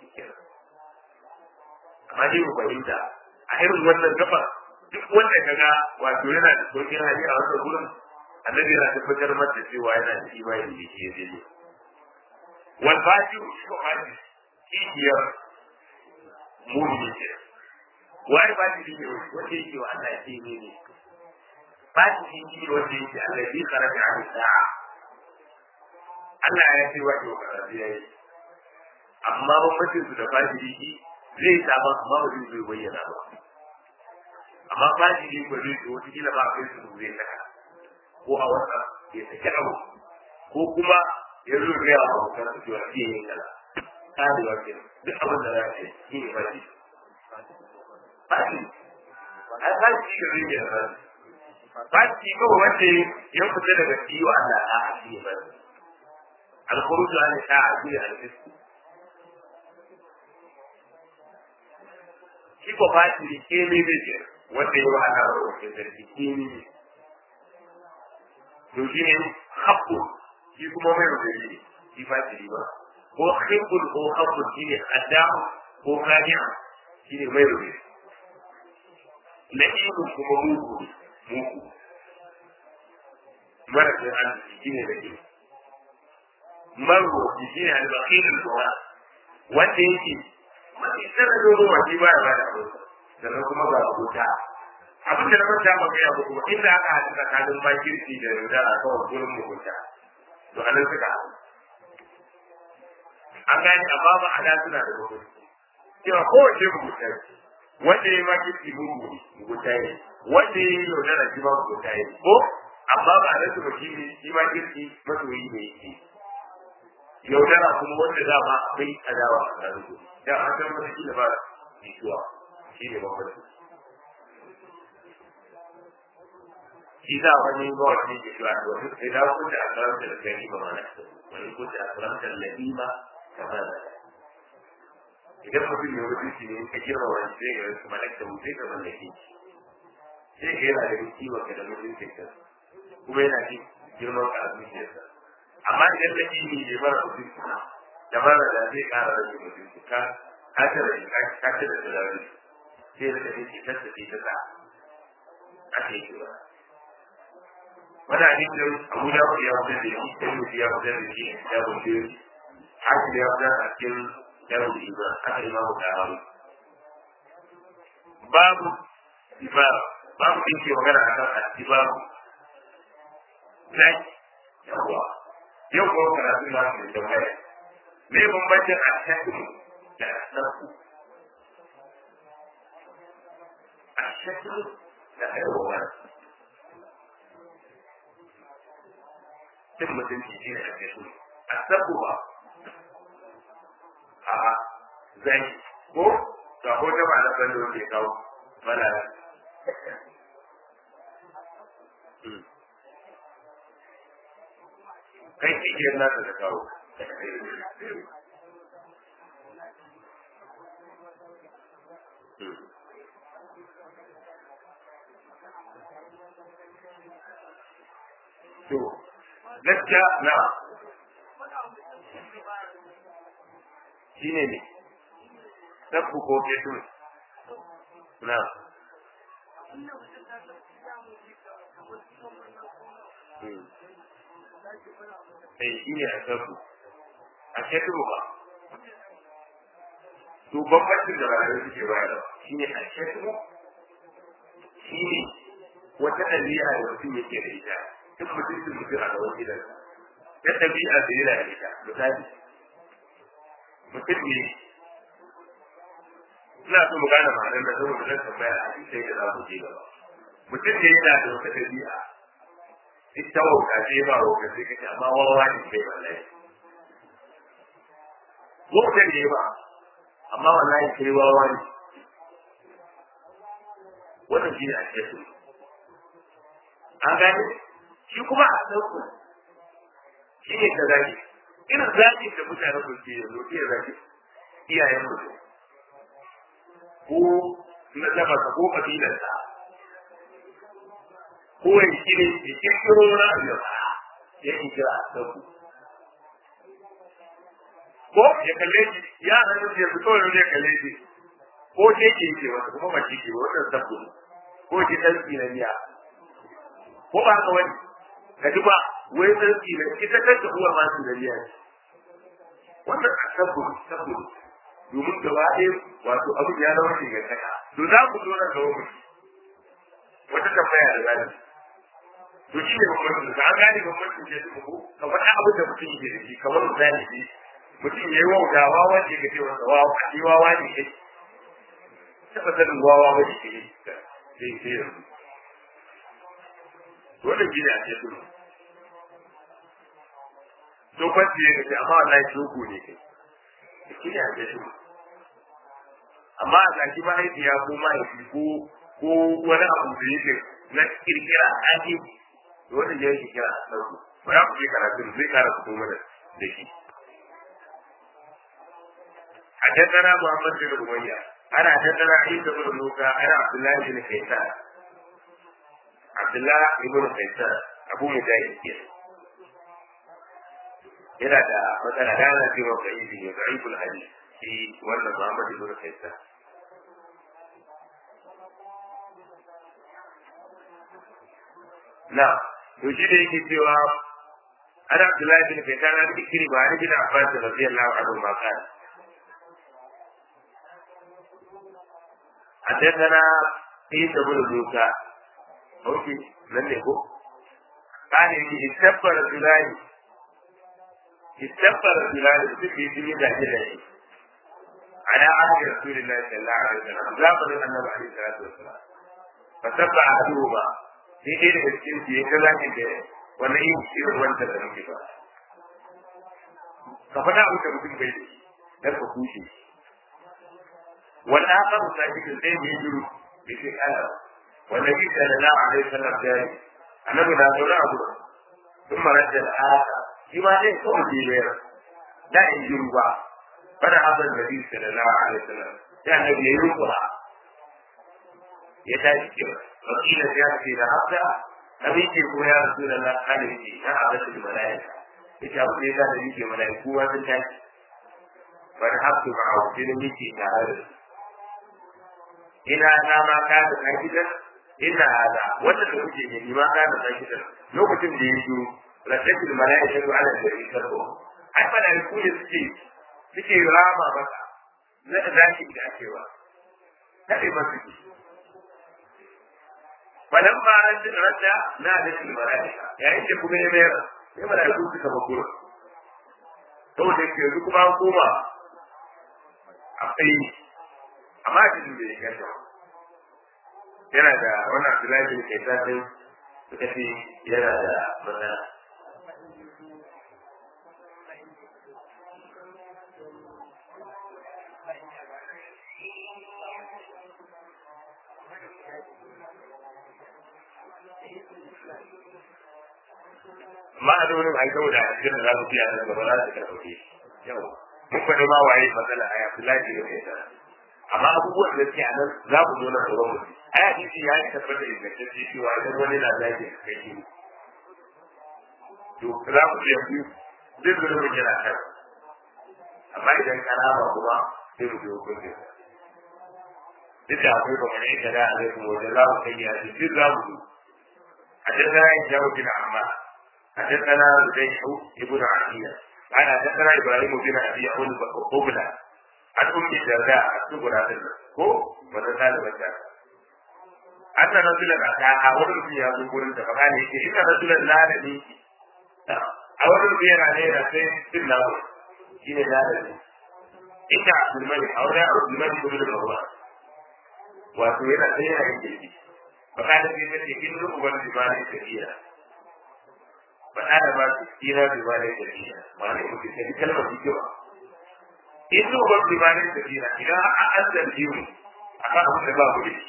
amma dai mu fahimta a irin wannan gaba duk wanda kaga wato yana da sauƙin hali a wannan gurin annabi yana tabbatar masa cewa yana da imani da ke daidai wal fajir ko fajir kiyar mu'min ce wai fajir ne wanda yake wa Allah ke ne fajir ne wanda yake Allah bi kharaja an sa'a Allah ya ce wa to karabi yayi amma bambancin su da fajiri zai saba amma ba zai bayyana ba amma fajiri ba zai zo wata kila ba a kai su zai saka ko a wata ya saki abu ko kuma ya zo ya a abokan su cewa fiye yin kala karewa ke duk abin da za a yi shi ne fajiri fajiri a fajiri ka zai yana fajiri kawai wanda ya fita daga ciwo Allah a shi ne fajiri alkhuruju an ta'a shi ne alfisku shi ko fajiri ke ne bai ce wanda ya wahala wa wakil sarki kini ne to shi ne haɓɓu shi kuma mai rubari ne shi fajiri ba ko hibbul ko haɓɓu shi ne addamu ko kaniya shi ne mai rubari la'ibu kuma mugu marasa arziki shi ne la'ibu marro shi ne albakilin ruwa wanda yake mafi tsananin ruwa shi ba ya ba da abinsa sannan kuma ga wuta abin da na manta ba ga yabo kuma inda aka haɗu tsakanin makirci da ruda a kawai gurin mugunta to a nan suka haɗu an gane amma ba a suna da mugunta cewa kowace mugunta wanda ya yi makirci mugunta ne wanda ya yi yaudara shi ma mugunta ne ko amma ba a nasu ba shi makirci masoyi ne yake yaudara kuma wanda za ma akwai adawa a tsarin su da an san wata kila ba jituwa shi ne bambanci shi za wani ba wani ke cewa to wani sai dawo kun da akaramta da gani ba mana wani kun da akaramta da ladima kamar da idan mutum ya wuce shi ne ka kira wani sai ya wasu malakta mu sai ka mallake sai ka yana da kiwon ka da mutuncin ka kuma yana jin girman ka a zuciyarsa amma idan da kini ne mara mutunci da mara da zai kara rage mutunci ka tara ka ce da tsirari sai da kake ce kasa ce ta sa ake yi ba wani hadisin abu da ya wuce da shi ta yi ya wuce da shi ya wuce haka ya wuce a cikin yawon iba aka yi mamu da haru babu ibaru babu da yake magana a kan asibaru zaki yawwa yau kuma karatu na su da waya me bambancin ashaku da asaku ashaku da aiwawa duk mutunci shi ne ashaku asaku ba a zaki ko ga ko ta ba na bando ke kawo mana kai kike nasa da kawo to gaskiya na shine ne sabbu ko ketu na shi ne a sabbu a ketu ba to bambancin da rayuwar suke bayarwa shi ne a ketu shi ne wata ɗabi'a da mutum yake da ita duk mutum a gaban gidansa ta ɗabi'a da yana da ita misali mutum ne ina so mu gane ma'anar da saboda zan tambaya a cikin da za mu je gaba mutum ne yana da wata ɗabi'a ita wauta ce ba wauta sai kace amma wawa ne kai wallahi wauta ne ba amma wallahi kai wawa ne wannan shi ne a cikin an gane shi kuma a sauku shi ne da zaki irin zaki da mutane su ke yanzu ke zaki iyayen mutum ko na zama ko kabilarsa ko ya kire ya kirkiro na da ya yi kira a sauku ko ya kalle shi ya hannun ya fito da ya kalle shi ko ke ke yake wata kuma ba ke ke wannan sabbu ko ke ɗanki na biya ko ba ka wani ka ji ba wai ɗanki na ita kanta uwar masu da biya ce wannan a sabbu domin gaba ɗaya wato abu ya zama shigantaka to za ku zo na gaba mutu wata tambaya da zai to shi ne bambancin da an gane bambancin da su ko ka faɗa abin da mutum yake da shi kamar misali ne mutum ya yi wauta wawa ce ka ce wasa wawa a ce wawa ne kai taɓa sanin wawa ba ne kai sai yanzu wannan shi ne a ce su to kwanci ya ce amma wallahi shoko ne kai shi ne a ce su amma a zaki mahaifiya ko mahaifi ko wani abu da yake na kirkira ake wannan ya yake kira sauku ba ya ku je karatu zai kara fito mana da shi حدثنا محمد بن أمية أنا حدثنا عيسى بن لوكا أنا عبد الله بن كيسان عبد الله بن كيسان أبو مجاهد إلى مثلا هذا في موقعه ضعيف الحديث في ولا محمد بن كيسان نعم يجد يكتوى أنا عبد الله بن كيسان أنا بكري بعد بن عباس رضي الله عنه ما قال حدثنا عيسى بن لوكا اوكي من يقول قال استغفر رجلان في دين الله على عهد رسول الله صلى الله عليه وسلم زابر النبي عليه الصلاه والسلام فسبع احدهما في دين الاسلام في كذلك wannan yin irin wanda da nake ba ka faɗa abin da mutum bai da dan ka kushe والآخر ساكت الزين يجري بشيء ألم والنبي صلى الله عليه وسلم ذلك أنه لا تنعبد ثم رد الآخر فيما ليس أمدي غير لا يجري بعض فنعب النبي صلى الله عليه وسلم يا نبي يوقع يتذكر وقيل زيادة نهبت أبيك يقول يا رسول الله قال لي نهبت الملائكة يتعبد إذا نبيك الملائكة وزنتك فنهبت معه في نبيك تعالى ina na ma ka da sakitan ina hada wanda da kuke ne ma ka da sakitan lokacin da ya zo rasul malaikatu ala dari sarko ai malaiku ne suke rama maka na zaki da cewa kai ba su wannan ma radda na da malaika yayin da kuma ya mayar sai malaiku suka bakura to da ke yanzu kuma koma akwai amma cikin da ya kashe yana da wani Abdullahi bin Kaisasin suka ce yana da matsala. Ma a da wani an kawo da cikin da za su fiya da gaba za su karfafe yau mun faɗi ma waye matsala a Abdullahi bin Kaisasin amma abubuwan da suke a nan za ku zo na tsoron mutum ai hadisi ya yi tabbatar da ingantacce cewa idan wani na zaki kai shi to za ku iya ku zai zo da yana kan amma idan karama kuma sai mu biyo kun duk da akwai ba mai kada a zai kuma wajen za mu kai ya ce duk za mu zo a tattara yin jawo gina amma a tattara zai hau ibn asiya ana tattara ibrahim bin asiya ubna an ummi darda a tsugura din ko wata talibar da anna rasulan a wurin su ya zo gurin da faɗa ne yake ina rasulan lalani a wurin su yana ne da sai sin na shi ne lalani ita abdulmani a wurin abdulmani ko da ruwa wato yana sai yana yin girki faɗa da sai ce in ruku wani limani tafiya faɗa da ba su tsira bai ba da yake tsira ma ne mutum sai kalmar hikima in zo ba bai ba da yake tsira idan an zargi mu akan abin da ba mu da shi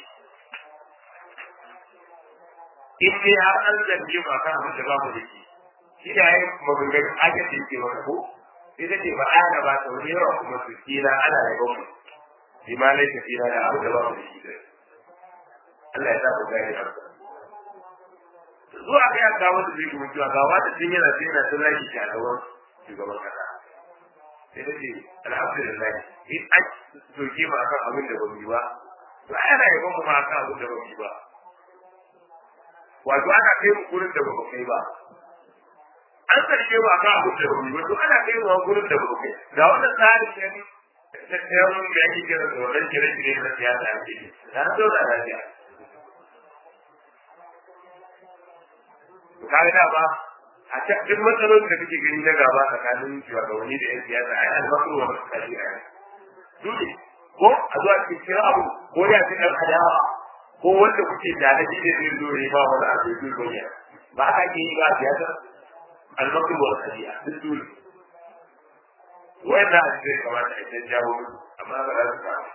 in dai har an zargi mu akan abin da ba mu da shi shi da yayin maganganun ake ce ke wani ko sai ta ce ba ana ba ta wani yawa kuma su tsira ana yabon mu shi ma ne ka tsira da abin da ba mu da shi Allah ya sa ku gane haka zuwa ga ya kawo da zai kuma cewa ga wata sun yana sai na sun rage shi a gaban shugaban kasa sai da ce alhamdulillah in an soke mu akan abin da ba mu yi ba to ana yabon mu ma akan abin da ba mu yi ba wato ana kai mu gurin da ba mu kai ba an karshe mu akan abin da ba mu yi ba to ana kai mu gurin da ba mu kai ga wannan tsarin ne da tsayon da yake kira da wannan kire-kire na siyasa a cikin na so da lafiya kaga da ba a cikin matsalolin da kake gani na gaba tsakanin shugabanni da yan siyasa ai almakru wa masali ai dole ko a zuwa cikin abu ko ya ci dan adawa ko wanda kuke da da shi zai zo ne ba wanda a cikin duniya ba ka yi ba siyasa almakru wa masali dole wanda a cikin kamata a cikin jawo amma ba za su samu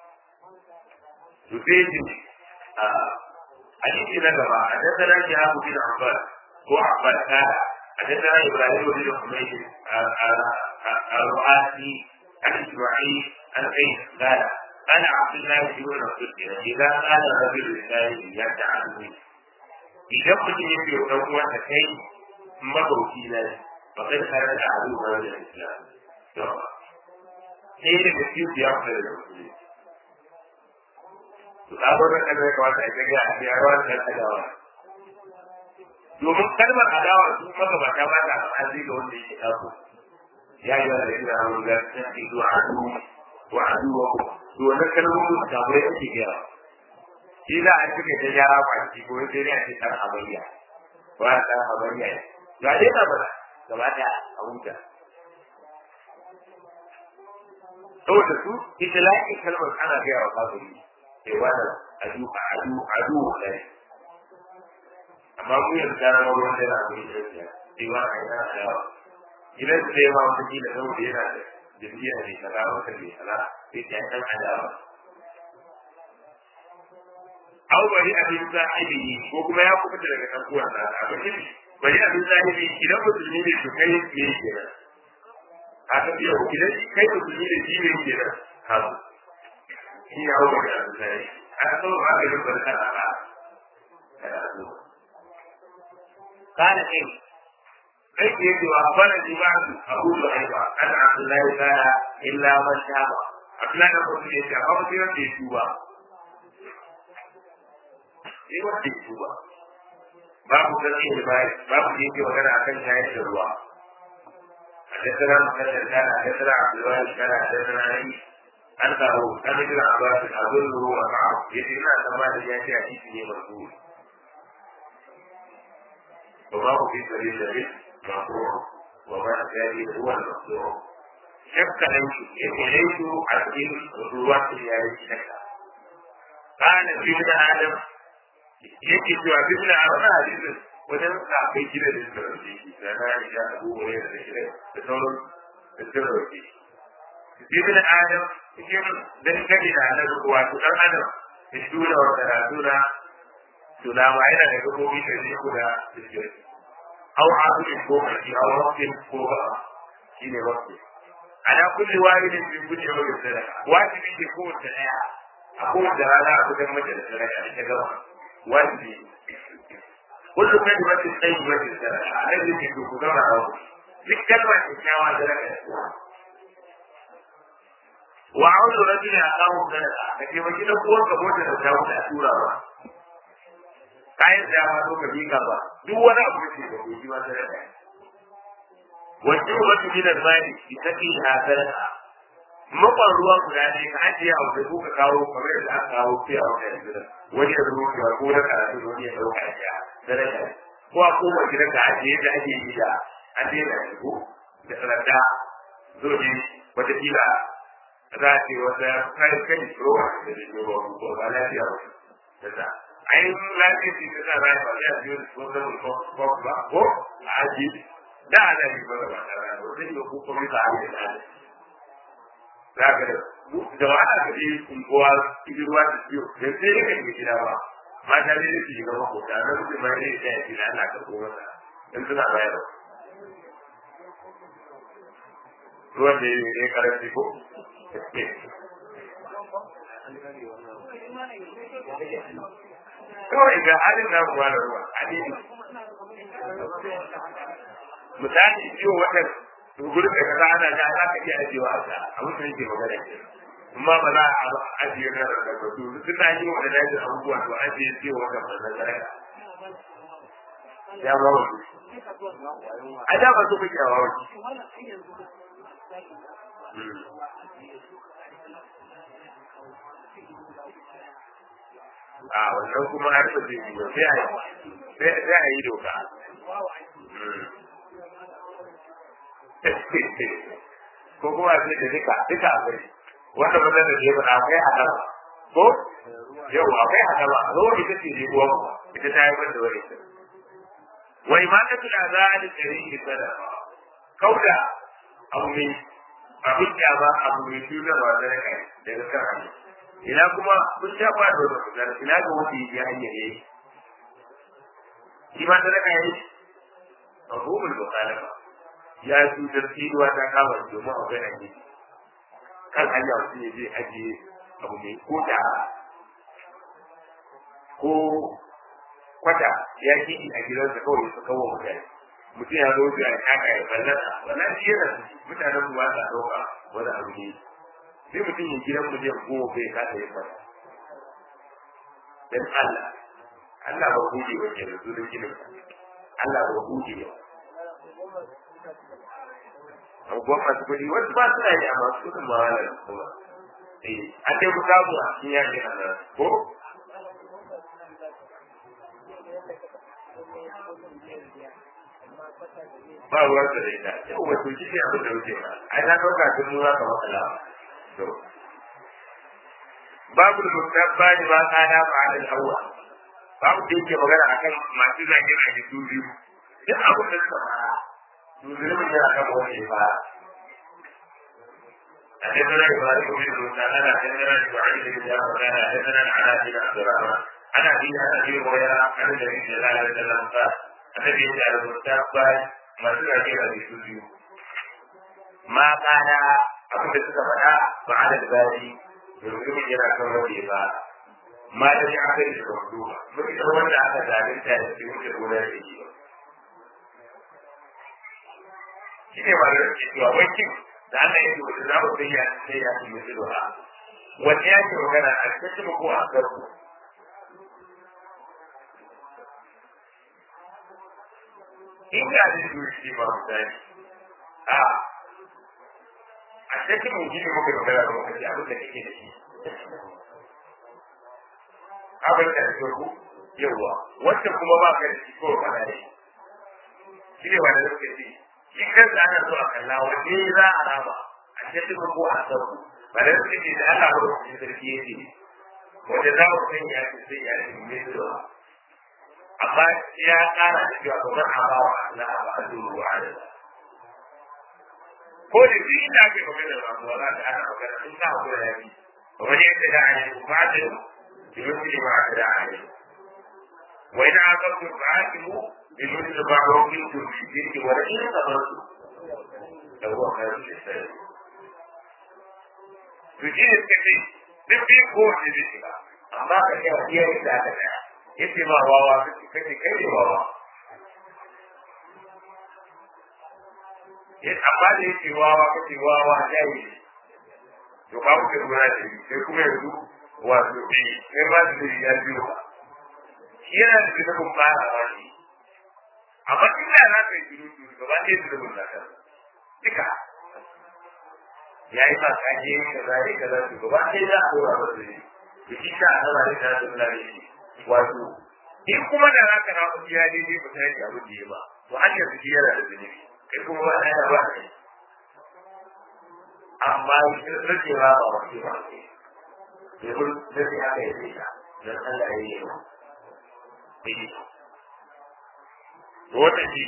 to sai a حديث نجمع حدثنا شهاب بن عباس هو عباس هذا حدثنا ابراهيم بن حميد الرؤاسي عن اسماعيل عن قيس قال انا عبد الله بن مسعود اذا قال الرجل لله يدعى اذا كنت يبي هو كي مبروكي له فقد خرج عدو من الاسلام سيد المسيح يغفر المسلمين labarin da ya kawata a gaga a yarawar da adawa domin kalmar adawa su maka ba ta bata al'azi ga wanda yake ɗauko ya yi wani da yana wanda ta ce zuwa adu wa adu wa ku to wannan kalmomin da bai ake gaya shi za a cika ta yara kwanci ko sai ne a ce ɗan habayya ba ɗan habayya ya dai na bada gaba ta a huta saboda su ita laƙin kalmar ana gaya wa kafiri wannan adu ne amma mu yanzu da ran ruwan da na mu yi da cewa ai na yawa idan sai ma wata kila da wanda yana da jindiya ne kaza wata ne kaza sai ta san adawa au bari abin sahibi ko kuma ya kuɓuta daga kankuwan da abin bari abin sahibi idan musulmi ne to kai ne kenan haka idan kai musulmi ne shi ne kenan haka shi ya hau da zai a so ba ka yi barka da ba kana kai ke yi wa bana jima'u abu da aiba an abdullahi kana illa man shaba abdullahi da kuma ya ce ba mu yi tuba sai wanda ya tuba babu gaske da bai babu yake magana akan shayar da ruwa حدثنا محمد كان حدثنا عبد الوهاب كان حدثنا علي أنه كان ابن عباس أظنه ومعه يدينا ثمان يأتي حديثه مرفوع وما في سبيل الله مرفوع وما الثاني هو المقطوع شك ليس عدل الرواة يعني شك قال ابن آدم يجد ابن آدم wajen kafin gida da sarrafi da na ya abu wani da shi da sauran da sarrafi ibn adam cikin dangane da annabi wato dan adam da shura wa taraduna sulama yana da gabobi da shi guda cikin aw abin ko mai aw rabin ko ba shine rabbi ana kulli walidin min kulli yawmin sadaka wajibi ce ko ta daya a kowace rana a cikin mace da sadaka ita gaba wajibi كل كلمة طيبة الذي تذكرها بالكلمة الشاوى ذلك وعود رجل أخاه ذلك لكن وجد قوة كبوة تساوي الأسورة كاين زعما لو كبيكا با duk wani abu da ke da shi ba sadaka wajen wata gidan mali ki take hasara makon ruwa guda ne ka ajiye a wajen ko ka kawo kamar da aka kawo sai a wajen gidan wani ya rubuta ko na karatu wani ya dauka ya daraja ko a koma gidan da ajiye da ake yi da ajiye da shigo da tsarada zo ne wata kila za a ce wata kai ruwa da shi ruwa ko ba lafiya ba da ai lafiya ce ta sa rai ba ya biyo ko da ko ba ko aji da ana yi ba ba da zai yi ko kuma ta yi da zaka da jama'a da ji unguwa cikin ruwa da ciwo da sai ne kan gida ba ma da ne shi ga ko da nan da mai ne sai shi da Allah ka ko masa in suna bayar ruwan da ne karanci ko kawai ga halin na ruwa da ruwa misali ciwo wata gurin da kaza ana ga za ka iya ajiyewa a mutum yake magana ke amma ba za a ajiye na da ba to duk da yi wa da abubuwa to ajiye ciwo wata wannan sarka ya ba wani a da ba su kuke a wani a wannan kuma har ba zai yi sai a yi doka ko kuma sai da duka akwai wanda ba zai da ke faɗa akwai hadama ko yau akwai hadama zo ita ce ne uwan ita ta yi da wani ta wai ma ta tuna za a da tsari ki sada kauda abu mai abin kyama abu mai tuna ba da kai daga kan hanyar ina kuma kun sha ba da wani ina ga wanda ya hanyar yayi shi ma da kai yayi abubuwan mukhalafa ya su da tsiduwa ta kama domin akwai hanyar kan hanya wasu ne zai ajiye abu mai koda ko kwata ya kiɗi a gidansa kawai su kawo mutane mutum ya zo ya kaka ya ballata wannan shi yana mutanen mu ba sa ɗauka wani abu ne sai mutum ya gidan mu zai goma bai kasa ya fara dan Allah ba kuɗi ba ke da su da ginin Allah ba kuɗi ba abubuwan masu kuɗi wasu ba suna yi amma su sun mawala da kuma an dai kuka mu a cikin yaƙi a nan ko ba ruwan da ita yau wato shi ne abin da wuce ba ai na ɗauka tun mu za ka matsala to babu da mutabba ne ba kana ba a hawa babu da yake magana akan masu zagin a jikin biyu duk abin da suka fara يظلمني على موضوعها حدثنا ابراهيم بن موسى انا حدثنا اسماعيل بن جعفر انا حدثنا العلاء بن عبد الرحمن انا في ابي هريره عن النبي صلى الله عليه وسلم قال النبي جعل المستقبل مسؤولا كيف يسجد ما كان أقول لك بعد الباري يظلمني على موضوعها ما الذي عمل الموضوع من تولى على ذلك في مثل اولئك shi ne ba da cewa wai kin da Allah ya yi da zamu sai ya yi musu duha wanda ya ce magana a cikin ko a garku in ga da shi ba mutane a cikin mu gidi muka magana da muka ji abin da kake da shi abin da ke ku yawa wacce kuma ba ka da shi ko ba da shi ne wanda suke ci shi kansa ana so a kalla wanne za a raba a cikin ko a sauku ba da su ne da Allah ba su sarki yake wanda za mu san ya ce sai ya yi mai zuwa amma ya kara da cewa kamar a ba wa Allah ba a zuwa wa da ko da shi inda ake magana ba ko za ta ana magana sun ka hakura ya bi wani yadda da ne ba da yusuf ba da ne wa idan aka ku ba'atu بمثل بعض منكم في الدين ولئن صبرتم لهو خير للسائر. تجيء التكليف تبقي قوة لذلك أما كثير هي إساءتنا يتبع واوا كيف واوا amma da yake wawa kake wawa jayi to ba ku da shi sai kuma yanzu wato sai ba su da ya biyo shi yana da kuma fara wani amma in da za ka yi shiru gaba ɗaya su da mun zaka duka ya yi ba ka je ka zai ka za su gaba ɗaya za a dora ba su ne da shi ta ana da ta da mulare shi wato in kuma da za ka na ku ya daidai ba sai ya wuce ba to an yi su yana da zunubi kai kuma ba ɗaya ba ne amma rage ba ba wace ba ne domin rage haka ya zai ta don Allah ya yi wannan shi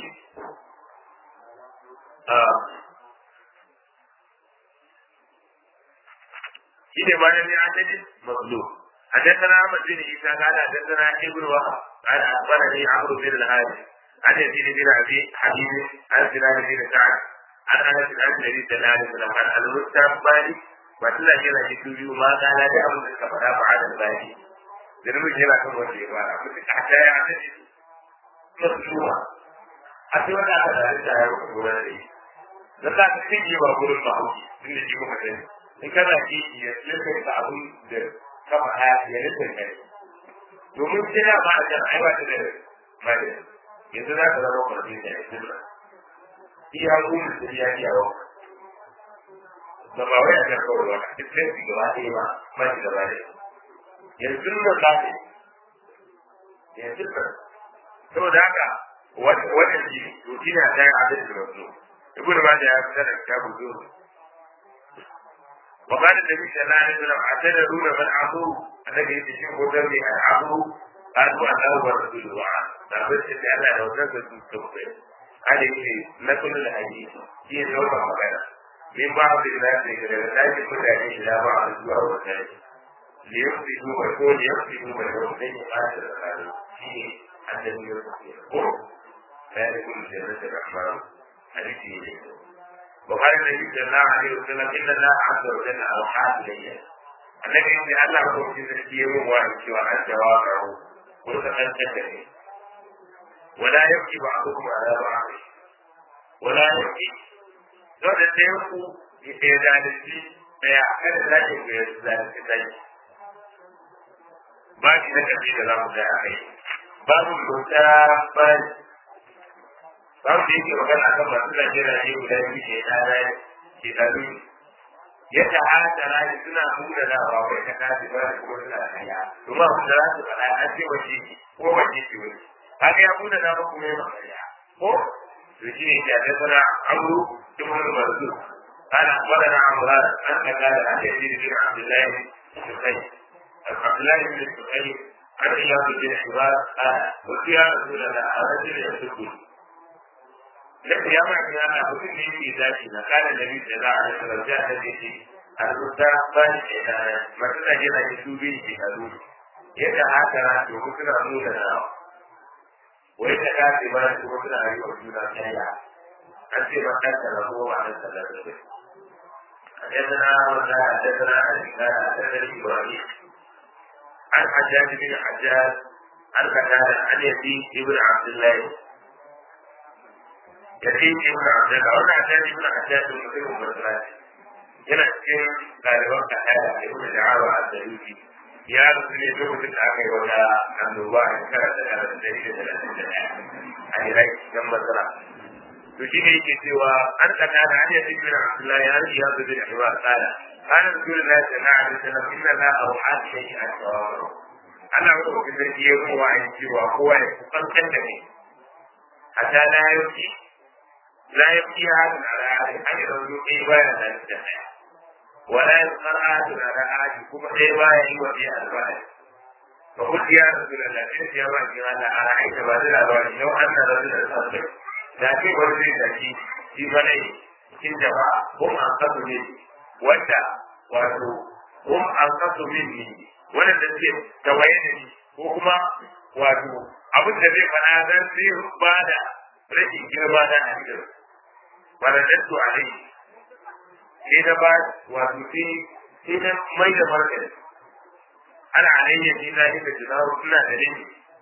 ne bayan ya adadi mazlu حدثنا احمد بن عيسى قال حدثنا ابن وهب قال اخبرني عمرو بن الهادي عن يزيد بن ابي حبيب عن سلال بن سعد عن انس عن النبي صلى الله عليه وسلم قال المستقبل وتلا جل جدوي ما قال هذا ابو الكفر بعد الباقي ذنب جل كم وجه بارا حتى يعتد مصلوها حتى ولا هذا يقول لك تيجي وقول المعروف ان يجيبوا مثلا in kana kiki ya lissa da abun da kafa haya ya lissa kai domin kina ba a jan aiwa ta da mai yanzu za ka zama kwarfi da yanzu ba iya gumin da ya yi yawa ba ba wai a jan kawai wata duk sai su gaba ɗaya ba ba shi gaba ɗaya yanzu nan za ta yanzu ba saboda haka wannan shi to shi ne a tsayin adalci da wasu ibn ba da ya fitar da kitabun zuwa وقال النبي صلى الله عليه وسلم اعتذرون من عصوا الذي يتشم قدر من عصوا قالوا انه ورسول الله فبس ان الله لو نزل التوبه هذه نقل الحديث هي نوع مكانه من بعض الناس لا يكون عليه الى بعض الدعاء والثاني ليفسدوا ويقول يفسدوا ويقول قاتل الخالق فيه الذي يفسد ذلك الجنه الرحمن حديث وقال النبي صلى الله عليه وسلم ان الله عز وجل اوحى الي النبي يقول الله هو في ذكيه وانت وانت واقعه وتتكلم ولا يبكي بعضكم على بعض ولا يبكي لو تسيبوا يتجادلوا فيعقل لا يجوز ذلك باقي ذكر الله تعالى باب المتابعه babu da yake magana kan masu Najeriya ne guda biyu ke ɗaru yadda hatara ne suna nuna da ba wai ta kaji ba da kuma suna kaya domin abu da za su faɗa an ce wace ko wace ce wani haka ya nuna da kuma yana kaya ko to shi ne ke a tattara amru ibn marzu kana wadana amran an ka kada a yasir bin abdullahi sukai abdullahi bin sukai an iyadu bin hibar wasu ya rasu da a rajin ya suku لكن يا معي أنا أقول لي في ذاتي مكان النبي صلى الله عليه وسلم جاء الذي المستقبل مثلا جنا يسوبي في هذول يتعاطى وممكن أقول لنا ويتعاطى ما ممكن أن يكون كذا أنت ما كنت له وعند ثلاثة حدثنا ولا حدثنا حدثنا إبراهيم عن حجاج بن حجاج عن قتادة عن يزيد بن عبد الله يزيد بن عبد الله ولا حجاج بن حجاج المسلم المسلم yana cikin ɗaliban kasada da kuma da'awa a dalili ya rusu ne lokacin da aka yi wata annoba a shekara ta ɗara da ɗari da talatin da ɗaya a Iraq don Basra. To shi ne yake cewa an tsaka da hanyar zikin Abdullahi ya rufe ya zubi da cewa tsada. Kana da zuwa da ta na'a da sanar inna la a wa'ad da shi a tsawaro. Allah ya kuma sarki ya kuma wa'ayin cewa kowa ya kusantar da ne. Hatta la yauki hadin a ra'ayi an yi rauni ɗaya bayan da ta ɗaya. ولا يذكر آت على آت كما إيواء وفي ألوان فقلت يا رسول الله إنت يا رجل أنا أرأيت بعد الألوان لو أن رجل أصدق لكن ورزي ذكي في بني كنجبا هم أنقذوا مني وأنت هم أنقذوا مني وأنا تنسيب توينني وكما وأنتو أبو الزبيب أنا أنسيب بعد رجل كنبا أنا أنسيب ورددت عليه sai na ba wato sai na mai da markari ana alayya shi na yi da jinaru suna da rini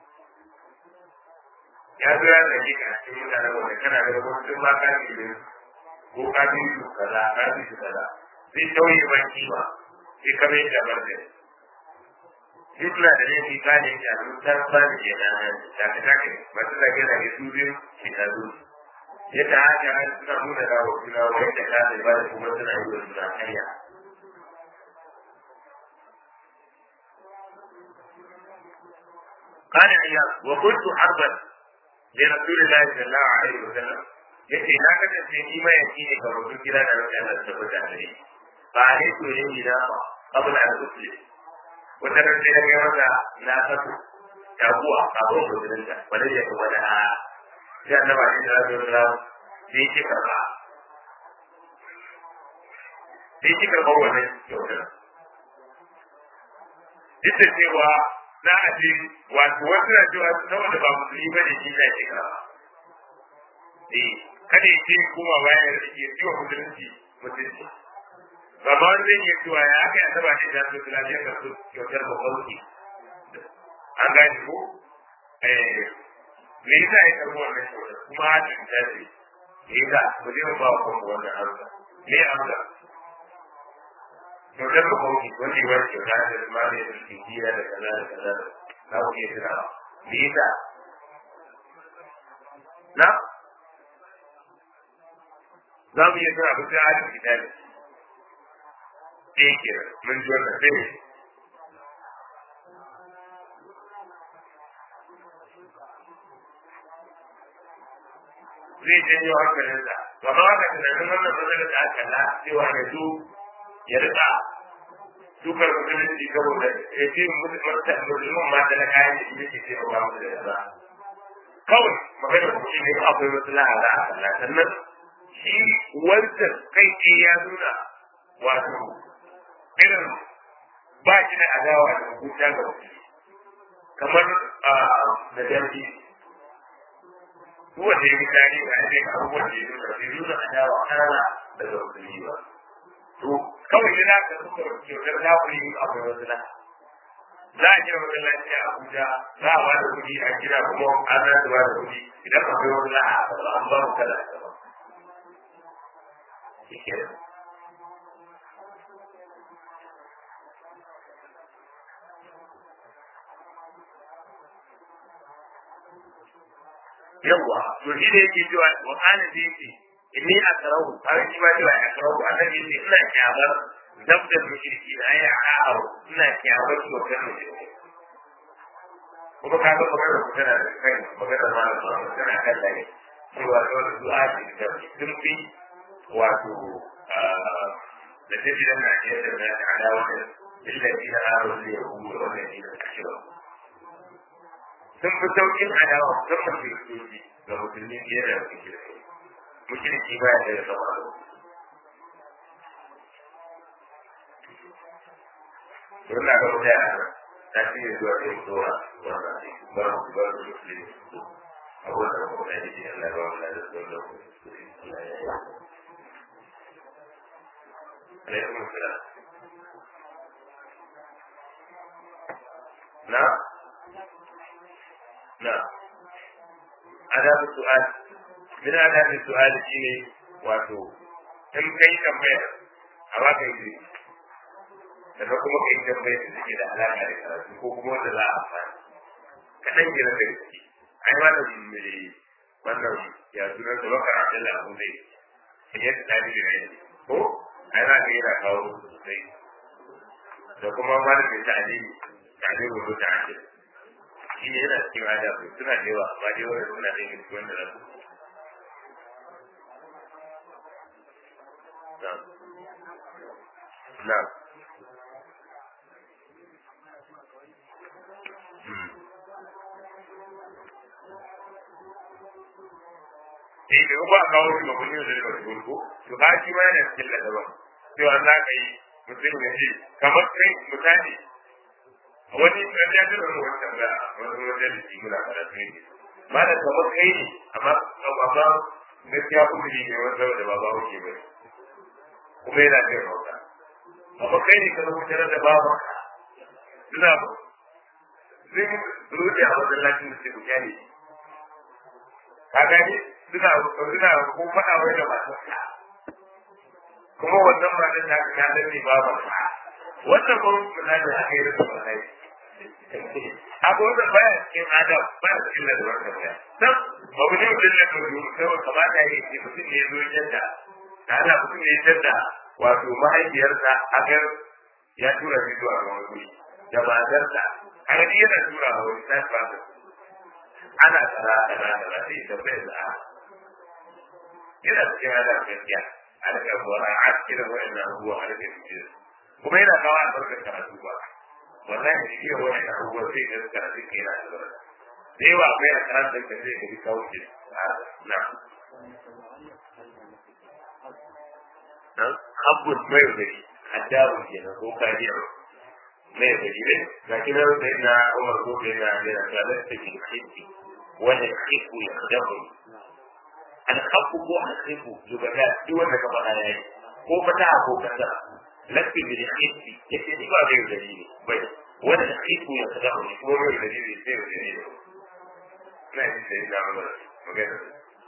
ya zo ya zage ka a cikin mutane wanda kana da wasu sun ba ka ne ko ka bi su kaza ka bi su kaza sai tauye ban kima sai ka mai da markari sai suna da rini ka ne ya zo ta ba da ke nan da ka take masu zage da ke su biyu shi ta zo yadda haka an suna nuna da wakila wanda ka da ba da kuma suna yi wa suna karya قال عياض وكنت حربا لرسول الله صلى الله عليه وسلم yace na kasance ni ma yaki ne ga mutum kira da wanda Allah ta bada ne ba ne to yin gida qabla an tusli wata ran sai ga wanda na fatu taguwa a kan musulunta wanda ya kuma da sai annaba ne da zai da sai ki karba wannan kyautar duk da cewa za a ce wato wasu na cewa saboda ba musulmi ba ne shi na ke karba kada ya ce kuma bayan ya ce wa musulunci mutunci ba ma wani zai iya cewa ya aka yi annaba ne da zai da ya karbi kyautar bakwauki an gane ko me yasa ya karbi wannan kyautar kuma hajjin ta ce me yasa ku je ba wa kuma wannan amsa me amsa kyautar da kwanki wanda yi wani kyauta da zama da ya fi jiya da kaza da kaza da na ku iya tuna me yasa na za mu iya tuna abin da hajjin kita ne ɗaya ke mun ji wannan sai ne zai janyo hankalinsa ba ma haka tunanin wannan matsalar da aka na cewa da su ya rika dukkan musulunci saboda ya ce musulman ma da na kayan da shi ne ke ba mu da yara kawai magana ku shi ne akwai wasu lahara a Allah sannan shi wancan kai ce ya nuna wato irin ba shi da adawa da hukunta ga wasu kamar da jambi wanda ya mutane ba ya ce abubuwan da ya nuna bai nuna adawa kana daga musulmi ba to kawai da za ka suka kyautar za ku yi abu wasu na za a kira masallaci a Abuja za a bada kuɗi a kira kuma an za su bada kuɗi idan akwai wasu na a ba an ba mu kada a gaba yawwa to shi da yake cewa wa kana da yake inni akrahu har shi ma cewa akrahu annabi ne ina kyamar dabda mushriki na ya a'aru ina kyamar su da mushriki kuma ka ga magana ku tana da kai magana ma da tana kan dai cewa dole du'a da sun fi wato da take da na ce da na adawa da illahi da aro da yahudu da wannan ne da kashira sun fi saukin adawa sun fi kirki ga musulmi fiye da kirki mushriki ba ya da sabaro don na ga mutane ta ce zuwa da zuwa wannan ba mu ba da musulmi abuwa da kuma da shi Allah ba mu da zuwa alaikum assalam na adabu su'al min adabu su'al shine wato in kai tambaya a baka yi daga kuma kai tambaya da take da alaka da karatu ko kuma wanda za a amfani kadan gina da gaske ai wannan ya sunan da baka Abdullahi Abu Zaid ya tsari ne ko ai za ka yi da kawo sosai da kuma malamin ta'ali rubuta a cikin shi ne yana cikin adabu suna da yawa amma dai wanda suna da yin wanda za su na da ba a kawo shi ba kun yi da daga ko to ka shi ma yana cikin da daban cewa za ka yi mutum ya ce kamar kai misali wani ɗan ya ji wani wani tambaya wani wajen da shi muna karatu ne ba da kamar kai ne amma gaskiya kuma ne wani saboda ba ba wuce ba kuma yana jin rauta amma kai ne kamar mutane da babu suna zai rude a wajen lafiyar da su kyale ka gani suna ko faɗa wai da matarsa kuma wannan matan da ka danne babu wannan kuma misali aka yi rasa wallahi abu wanda baya cikin adam baya cikin lalwar da baya dan babu ne mutum da kuma sai kamata ya ce mutum ne zo yadda da Allah mutum ne yadda wato mahaifiyarsa agar ya tura shi zuwa ga wani da matarsa a ga yana tura wa wani sai ba ana tsara sai da bai da yana cikin adam gaskiya a daga wara a cikin wannan abubuwa a daga cikin kuma yana kawo albarkar karatu ba wallahi shi ne wani abubuwa sai da suka rasu kai na albarka da yawa akwai a karan da ka zai gari kawo ce na abubuwan mai gari haddaru kenan ko kariyar mai gari ne ga kina da ina umar ko da ina da talar ta ke kici wanda kiku ya dawo alhaku ko alhiku zubada duk wanda ka faɗa yayi ko fata ko kaza lafi da kici yake ni ba da gari ne bai wanda kiku ya dawo ne ko mai gari ne sai da ne na ji sai da magana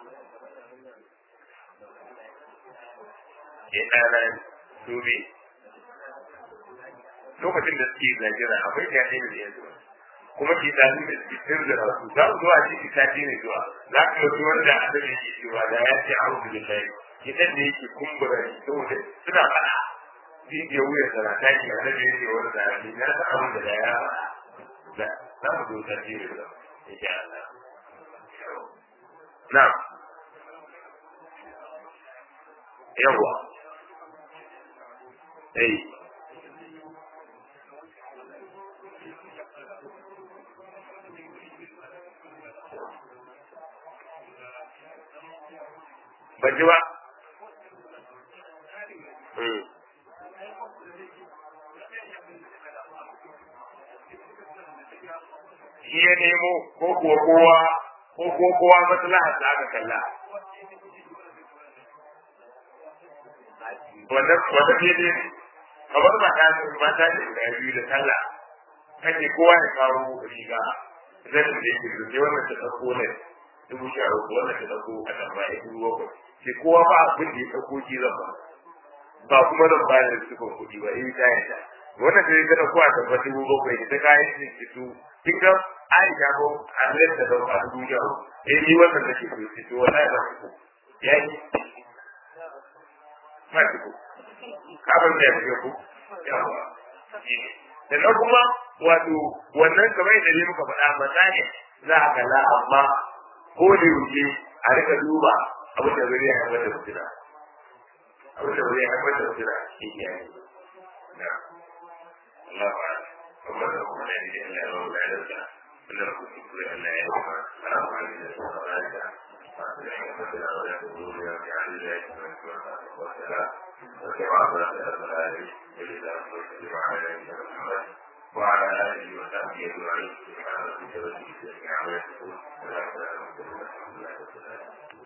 ya ɗana dubi lokacin da suke Najeriya akwai jaɗe da yanzu kuma ke tafi da cikin da su za su zuwa ciki sati ne zuwa za ka yi wanda a da yake cewa da ya ce an rubuta shayi kitan da yake kumbura shi saboda suna faɗa bibiyar wuya sana ta ke a da yake wani zarafi na ta abin da ya faɗa za mu zo sati ne zuwa insha Allah na'am yawwa ban ji ba shi ya nemo ko kowa maslaha ta aka kalla wanda ke ne kamar mata ne da biyu da sallah kake kowa ya kawo riga zai da yake da wannan ta ɗauko ne 13,000 wannan ta ɗauko a tambaya 7,000 sai kowa ba abin da ya ɗauko shi zan ba kuma zan bayar da sukun kuɗi ba ta yadda wannan sai ga ɗauko a tambaya 7,000 ta kayan shi fito kin ga Aisha ko Ahmed da ɗauka 2,000 ni wannan da ke fito wallahi ba ku yayi ma ku kafin da ya ku yawa sannan kuma wato wannan kamar da ne muka faɗa mata ne za a kalla amma ko da yake a rika duba abin da zai haifar da fitina abin da zai haifar da fitina shi ke yi na Allah ba amma da kuma ne da Allah ya rawa da Allah wannan ku ku da Allah ya rawa salamu alaikum wa rahmatullahi وعلى آله وصحبه أجمعين سبحانه وتعالى